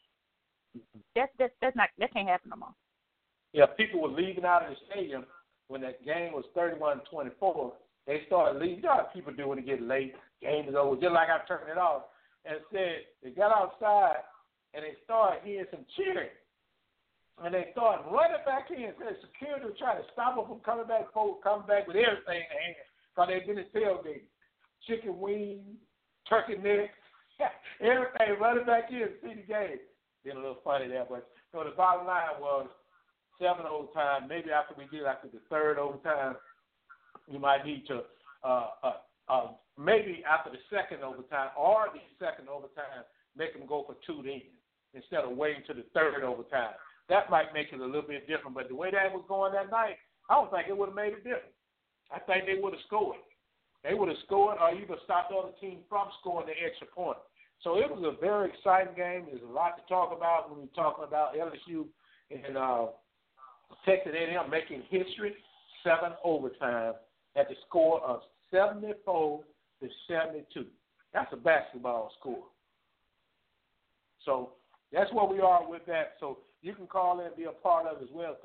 That can't happen no more. Yeah, people were leaving out of the stadium when that game was 31-24. They started leaving. You know how people do when they get late. Game is over. Just like I turned it off and said they got outside and they started hearing some cheering. And they started running back in. Said security was trying to stop them from coming back with everything in their hands. Because they'd been in tailgate. Chicken wings, turkey necks, everything running back in to see the game. Been a little funny there, but the bottom line was 7 overtime. Maybe after we get after the 3rd overtime, we might need to maybe after the 2nd overtime or the 2nd overtime, make them go for 2 then instead of waiting to the 3rd overtime. That might make it a little bit different. But the way that was going that night, I don't think it would have made a difference. I think they would have scored. They would have scored or even stopped the other team from scoring the extra point. So it was a very exciting game. There's a lot to talk about when we're talking about LSU and Texas A&M making history, 7 overtime at the score of 74-72. That's a basketball score. So that's where we are with that. So you can call in and be a part of it as well,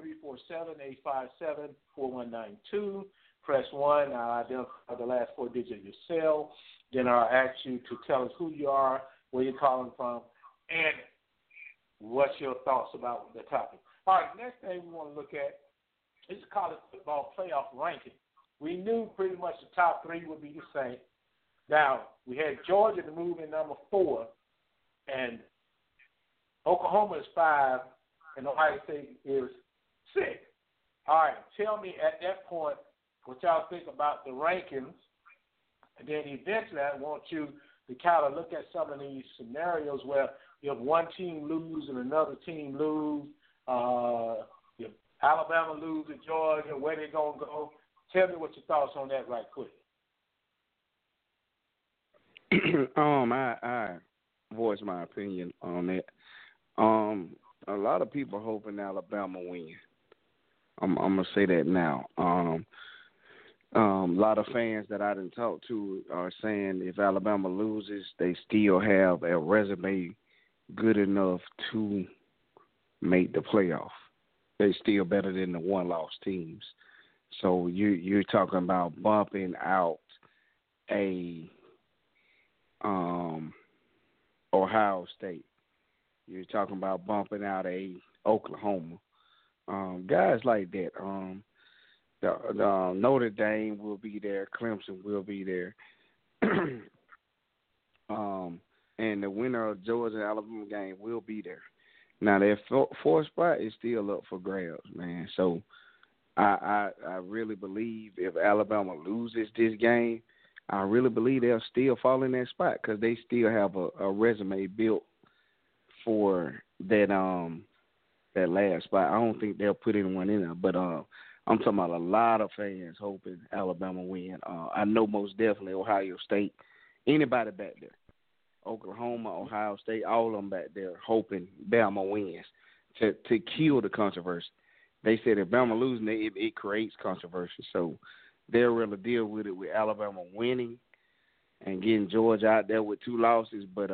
347-857-4192. Press 1. I'll identify the last 4 digits of your cell. Then I'll ask you to tell us who you are, where you're calling from, and what's your thoughts about the topic. All right, next thing we want to look at is college football playoff ranking. We knew pretty much the top 3 would be the same. Now, we had Georgia to move in number 4, and Oklahoma is 5, and Ohio State is 6. All right, tell me at that point what y'all think about the rankings, and then eventually I want you to kind of look at some of these scenarios where if one team lose and another team lose, if Alabama lose to Georgia, where they going to go. Tell me what your thoughts on that right quick. I voice my opinion on that. A lot of people hoping Alabama win. I'm gonna say that now. A lot of fans that I didn't talk to are saying if Alabama loses, they still have a resume good enough to make the playoff. They're still better than the one-loss teams. So you're talking about bumping out a Ohio State. You're talking about bumping out a Oklahoma. Guys like that. The Notre Dame will be there. Clemson will be there. And the winner of Georgia-Alabama game will be there. Now, that 4th spot is still up for grabs, man. So I really believe if Alabama loses this game, I really believe they'll still fall in that spot because they still have a resume built for that last spot. I don't think they'll put anyone in there, but I'm talking about a lot of fans hoping Alabama win. I know most definitely Ohio State, anybody back there, Oklahoma, Ohio State, all of them back there hoping Bama wins to kill the controversy. They said if Bama losing, it creates controversy. So they'll really deal with it with Alabama winning and getting Georgia out there with 2 losses. But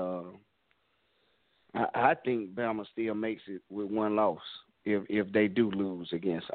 I think Bama still makes it with 1 loss if they do lose against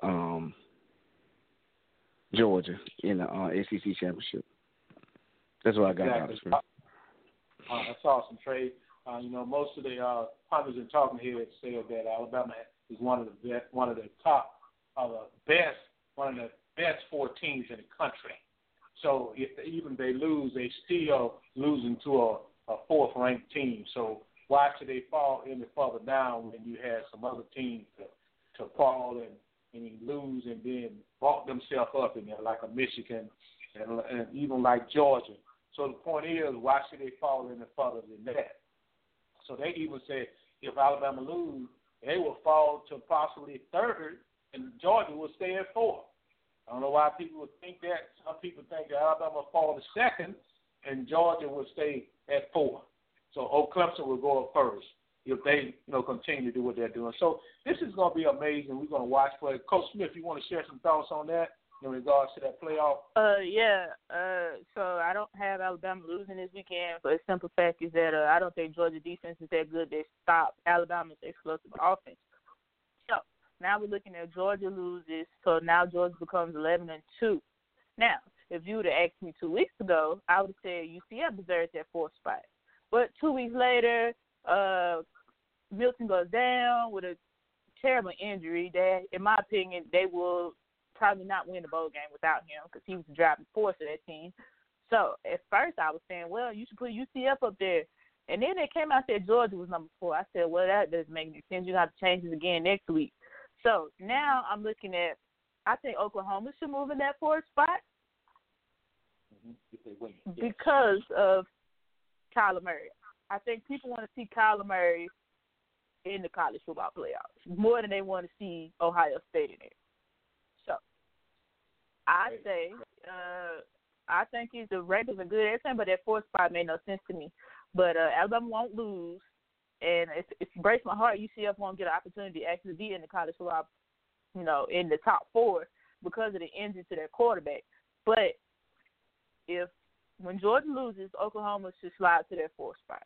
Georgia in the SEC championship. That's what I got out of it. I saw some trade. Most of the pundits and talking heads said that Alabama is one of the top, one of the best 4 teams in the country. So even if they lose, they still losing to a 4th-ranked team. So why should they fall any further down when you had some other teams to fall and lose and then bulk themselves up in there, like a Michigan and even like Georgia. So the point is, why should they fall any further than that? So they even said if Alabama lose, they will fall to possibly 3rd, and Georgia will stay at 4th. I don't know why people would think that. Some people think that Alabama will fall to 2nd, and Georgia will stay at 4th. So Old Clemson will go up first if they continue to do what they're doing. So this is going to be amazing. We're going to watch for it. Coach Smith, you want to share some thoughts on that in regards to that playoff? So I don't have Alabama losing this weekend, but the simple fact is that I don't think Georgia defense is that good. They stopped Alabama's explosive offense. So now we're looking at Georgia loses, so now Georgia becomes 11-2. Now, if you would have asked me 2 weeks ago, I would have said UCF deserves that 4th spot. But 2 weeks later, Milton goes down with a terrible injury that, in my opinion, they will probably not win the bowl game without him because he was the driving force of that team. So at first I was saying, well, you should put UCF up there. And then they came out and said Georgia was number 4. I said, well, that doesn't make any sense. You're going to have to change this again next week. So now I'm looking at, I think Oklahoma should move in that 4th spot because of Kyler Murray. I think people want to see Kyler Murray in the college football playoffs more than they want to see Ohio State in there. So I say I think the Raiders are good everything, but that 4th spot made no sense to me. But Alabama won't lose, and if you break my heart, UCF won't get an opportunity to actually be in the college football, in the top 4 because of the injury to their quarterback. But when Georgia loses, Oklahoma should slide to their 4th spot.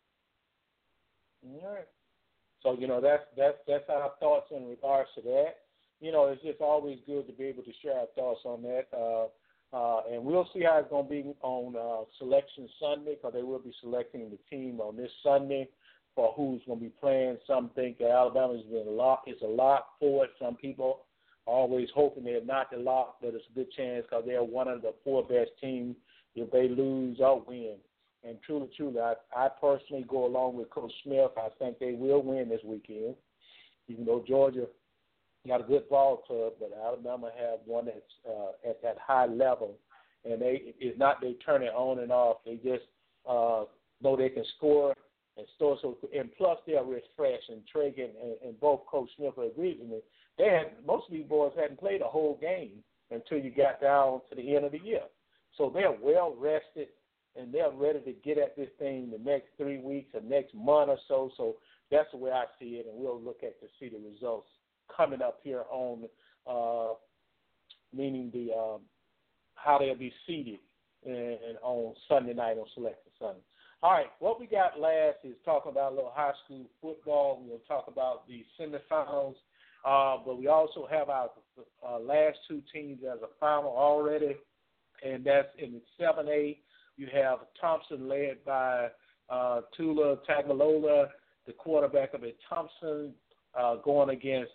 All right. So that's our thoughts in regards to that. It's just always good to be able to share our thoughts on that. And we'll see how it's going to be on Selection Sunday, because they will be selecting the team on this Sunday for who's going to be playing. Some think that Alabama's been it's a lock for it. Some people are always hoping they're not the lock, but it's a good chance because they're one of the 4 best teams. If they lose or win. And truly, I personally go along with Coach Smith. I think they will win this weekend, even though Georgia got a good ball club, but Alabama have one that's at that high level. And it's not they turn it on and off. They just know they can score and store. And plus, they're refreshed. And Tragan and both Coach Smith agreed with me. Most of these boys hadn't played a whole game until you got down to the end of the year. So they're well rested, and they're ready to get at this thing the next 3 weeks or next month or so. So that's the way I see it, and we'll look at to see the results coming up here on, meaning the how they'll be seated and on Sunday night on Selection Sunday. All right, what we got last is talking about a little high school football. We'll talk about the semifinals, but we also have our last 2 teams as a final already. And that's in the 7A. You have Thompson led by Tula Tagovailoa, the quarterback of it. Thompson going against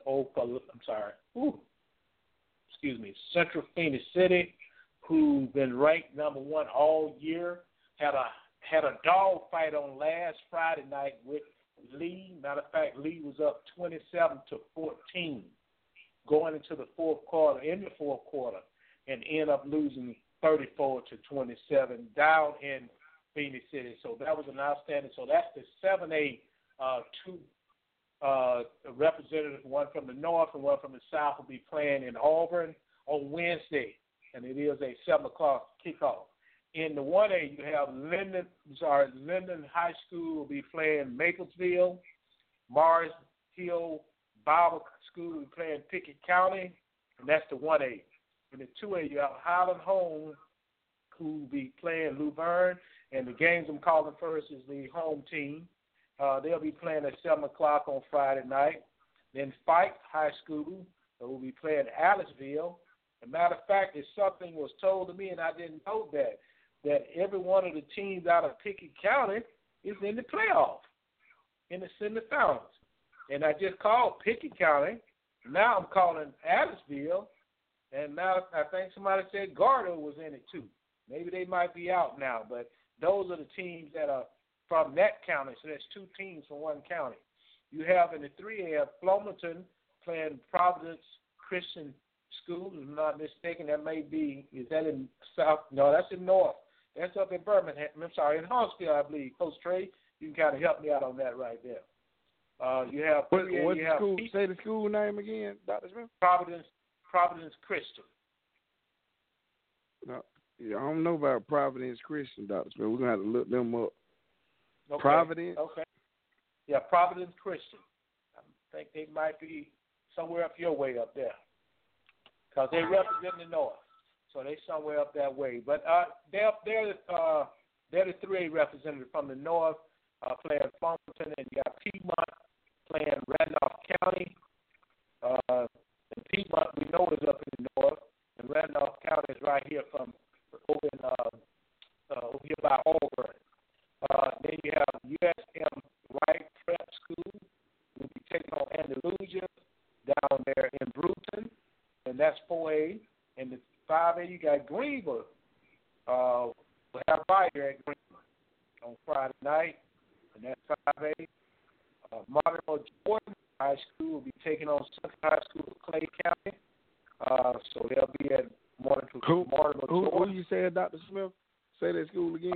Central Phoenix City, who's been ranked number 1 all year. Had a dog fight on last Friday night with Lee. Matter of fact, Lee was up 27-14 going into the 4th quarter. In the 4th quarter, and end up losing 34-27 down in Phoenix City. So that was an outstanding. So that's the 7A, 2 representatives, one from the north and one from the south, will be playing in Auburn on Wednesday, and it is a 7 o'clock kickoff. In the 1A, you have Linden High School will be playing Maplesville. Morris Hill Bible School will be playing Pickett County, and that's the 1A. In the 2A, you have Highland Home, who will be playing Luverne, and the games I'm calling first is the home team. They'll be playing at 7 o'clock on Friday night. Then Fike High School will be playing Aliceville. As a matter of fact, if something was told to me, and I didn't know that every one of the teams out of Pickett County is in the playoff, in the semifinals. And I just called Pickett County. Now I'm calling Adamsville. And now I think somebody said Garda was in it too. Maybe they might be out now, but those are the teams that are from that county. So there's two teams from one county. You have in the 3A Flomaton playing Providence Christian School. If I'm not mistaken, that may be, is that in South? No, that's in North. That's up in Birmingham. I'm sorry, in Huntsville, I believe. Coach Trey, you can kind of help me out on that right there. You have what's the school? Say the school name again, Dr. Smith. Providence Christian. No, yeah, I don't know about Providence Christian, Dr. Smith. We're gonna have to look them up. Okay. Providence. Okay. Yeah, Providence Christian. I think they might be somewhere up your way up there, because they represent the North, so they somewhere up that way. But they're the 3A representative from the North, playing Farmington, and you got Piedmont playing Randolph County. And Piedmont, we know, is up in the North, and Randolph County is right here from over here by Auburn. Then you have USM Wright Prep School. We'll be taking on Andalusia down there in Brewton, and that's 4A. And the 5A, you got Greenville. We'll have Ryder at Greenville on Friday night, and that's 5A. Mortimer Jordan High School will be taking on Central High School of Clay County. So they'll be at Mortimer Jordan. Who you said, Dr. Smith? Say that school again.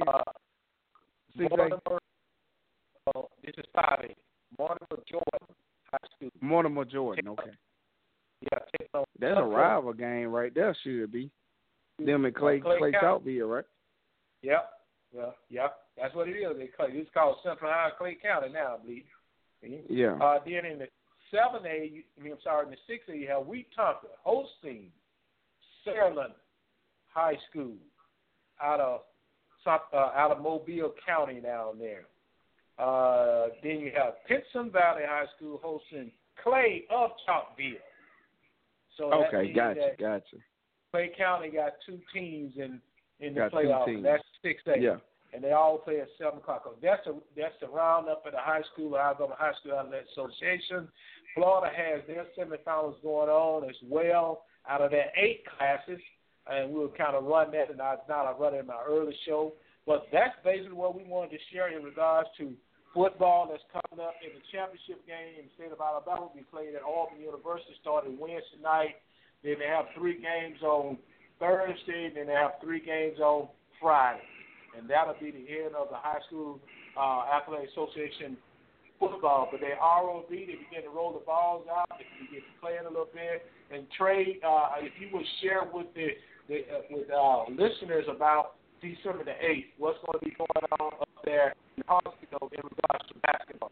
This is 5A. Mortimer Jordan High School. Mortimer Jordan, okay. Yeah, that's a rival game right there, should be. Them and Clay Southville, right? Yep. That's what it is. It's called Central High Clay County now, I believe. Yeah. Then in the 7A, in the 6A, you have Wetumpka hosting Saraland High School out of Mobile County down there. Then you have Pinson Valley High School hosting Clay of Chalkville. So okay, gotcha. Clay County got two teams in the got playoff. That's 6A. Yeah. And they all play at 7 o'clock. That's the roundup at the high school, Alabama High School Outlet Association. Florida has their semifinals going on as well out of their 8 classes, and we'll kind of run that, and I run it in my early show. But that's basically what we wanted to share in regards to football that's coming up in the championship game in the state of Alabama. Will be played at Auburn University starting Wednesday night. Then they have 3 games on Thursday, and then they have 3 games on Friday. And that'll be the end of the High School Athletic Association football. But they ROV, they begin to roll the balls out. They can get to playing a little bit. And Trey, if you would share with with listeners about December the 8th, what's going to be going on up there in Huntsville in regards to basketball?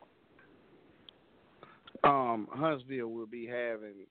Huntsville will be having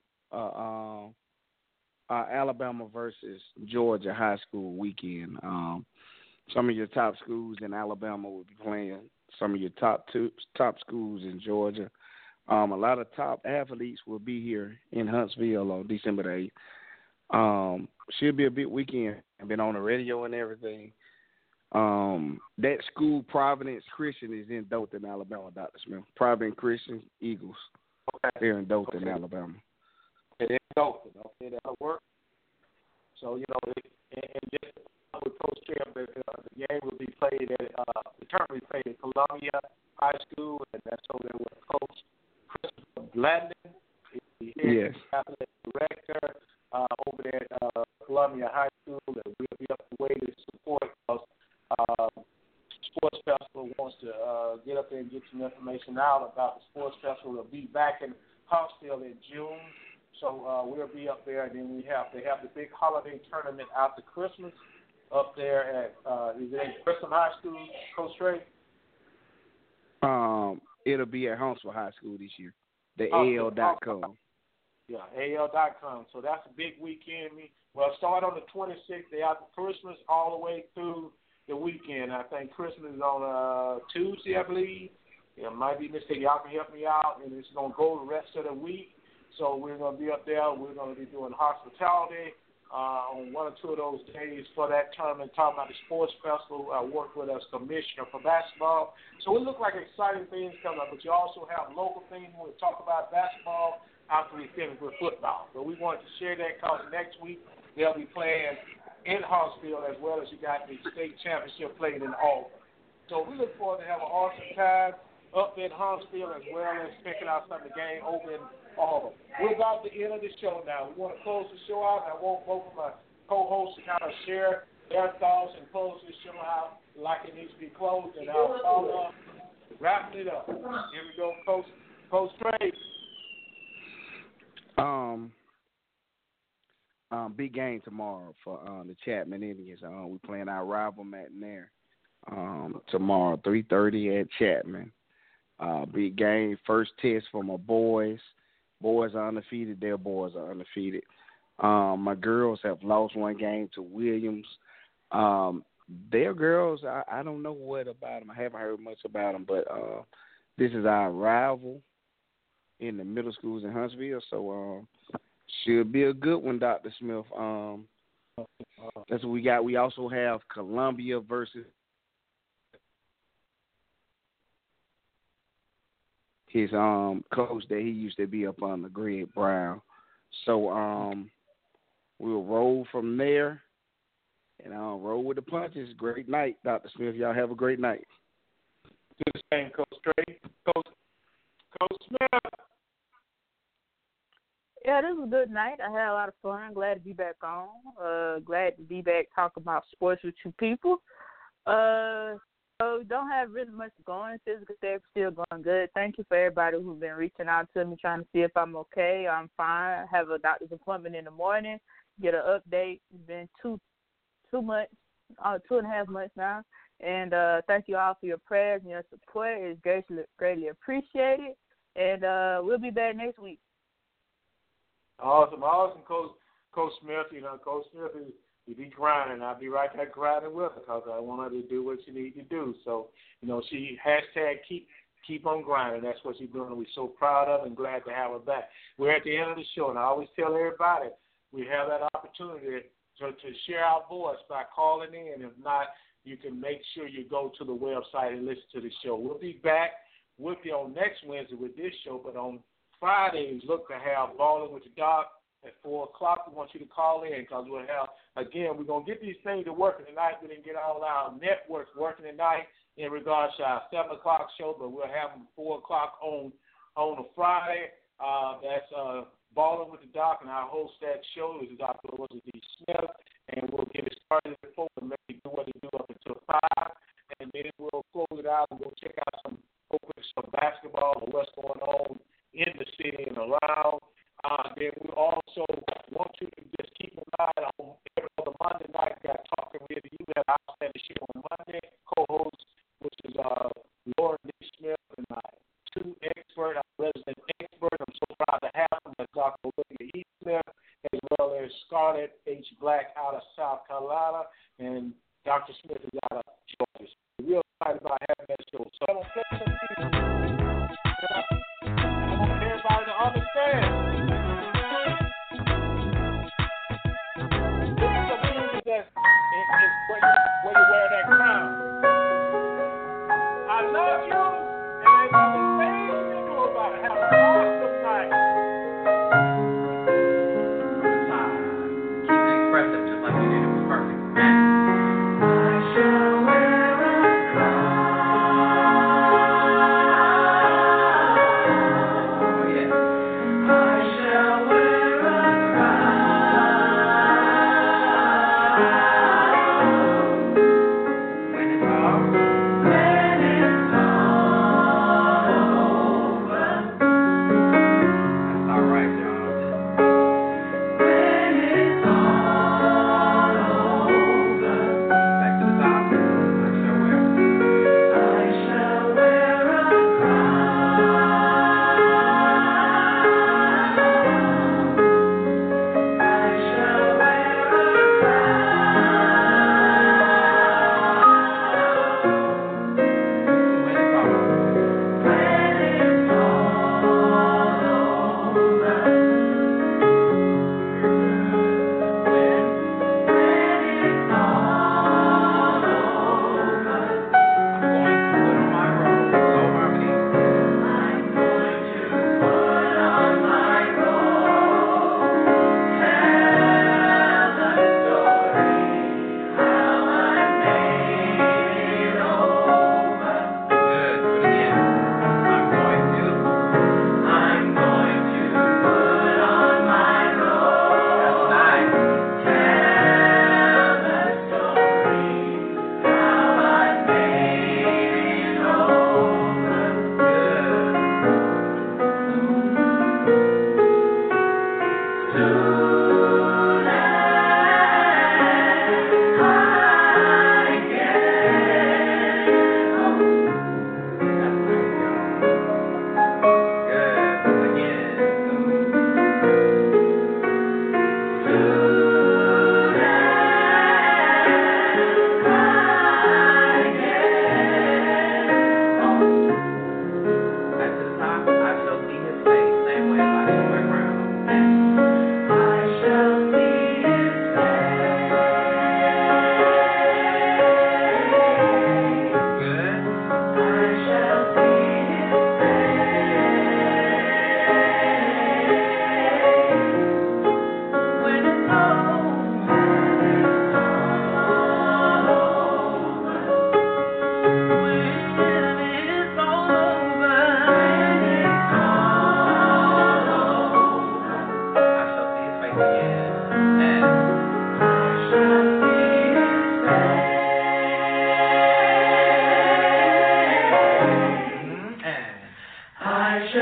Alabama versus Georgia high school weekend. Some of your top schools in Alabama will be playing. Some of your top schools in Georgia. A lot of top athletes will be here in Huntsville on December the 8th. Should be a big weekend. I've been on the radio and everything. That school, Providence Christian, is in Dothan, Alabama, Dr. Smith. Providence Christian Eagles. Okay. They're in Dothan, Alabama. Okay, they're in Dothan. Okay, that'll work. So, and just with Coach Trey, the game will be played at, the tournament will be played at Columbia High School, and that's over there with Coach Christopher Blandon. Yes. Athletic director over there at Columbia High School, and we'll be up the way to support us. Sports Festival wants to get up there and get some information out about the Sports Festival. We'll be back in Huntsville in June, so we'll be up there. And then they have the big holiday tournament after Christmas up there at is it in Crystal High School, Coach Trey? It'll be at Huntsville High School this year. The AL.com. Yeah, AL.com. So that's a big weekend. Well, start on the 26th, day after Christmas, all the way through the weekend. I think Christmas is on Tuesday, I believe. Yeah, might be mistaken. Y'all can help me out, and it's going to go the rest of the week. So we're going to be up there. We're going to be doing hospitality. on one or two of those days for that tournament, talking about the sports festival. I worked with us commissioner for basketball. So it looked like exciting things coming up, but you also have local things when we talk about basketball after we finish with football. So we wanted to share that because next week they'll be playing in Huntsville as well as you got the state championship played in Auburn. So we look forward to have an awesome time up in Huntsville as well as picking out some of the game over in Auburn. We're about to end of the show now. We want to close the show out, and I want both of my co-hosts to kind of share their thoughts and close the show out like it needs to be closed, and I'll follow up, wrapping it up. Here we go, Coach Trey. Big game tomorrow for the Chapman Indians. We playing our rival matinee tomorrow, 3:30 at Chapman. Big game, first test for my boys. Boys are undefeated. Their boys are undefeated. My girls have lost one game to Williams. Their girls, I don't know what about them. I haven't heard much about them, but this is our rival in the middle schools in Huntsville, so should be a good one, Dr. Smith. That's what we got. We also have Columbia versus his coach that he used to be up on the Greg Brown. So we'll roll from there and roll with the punches. Great night, Dr. Smith. Y'all have a great night. Good saying, Coach Trey. Coach Smith. Yeah, this was a good night. I had a lot of fun. Glad to be back on. Glad to be back talking about sports with you people. So don't have really much going. Physical therapy still going good. Thank you for everybody who's been reaching out to me, trying to see if I'm okay. I'm fine. I have a doctor's appointment in the morning. Get an update. It's been 2.5 months now. And thank you all for your prayers and your support. It's greatly appreciated. And we'll be back next week. Awesome, Coach Smith. You know, Coach Smith he be grinding. I'll be right there grinding with her because I want her to do what she needs to do. So, you know, she keep on grinding. That's what she's doing. We're so proud of her and glad to have her back. We're at the end of the show, and I always tell everybody we have that opportunity to share our voice by calling in. If not, you can make sure you go to the website and listen to the show. We'll be back with you on next Wednesday with this show, but on Fridays, look to have Balling with the Doc at 4 o'clock. We want you to call in because we'll have, again, we're going to get these things to working tonight. We didn't get all our networks working tonight in regards to our 7 o'clock show, but we'll have them 4 o'clock on a Friday. That's Balling with the Doc, and our host that show is Dr. Elizabeth D. Smith, and we'll get it started at 4 and maybe do what we do up until 5, and then we'll close it out and go check out some basketball or what's going on in the city and around. Then we also want you to just keep in mind on every other Monday night, we got Talking with you. We have Outstanding Show on Monday, co-host, which is Lauren D. Smith and my two experts, our resident expert. I'm so proud to have them, as Dr. Olivia E. Smith, as well as Scarlett H. Black out of South Carolina, and Dr. Smith is out of Georgia. So we're real excited about having that show. So I'm going to play some music. I want everybody to understand. Where you wear that crown. I love you, and ain't nothing you can do about it. Have an awesome night. Keep it expressive just like you did. It was perfect.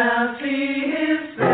shall see his face.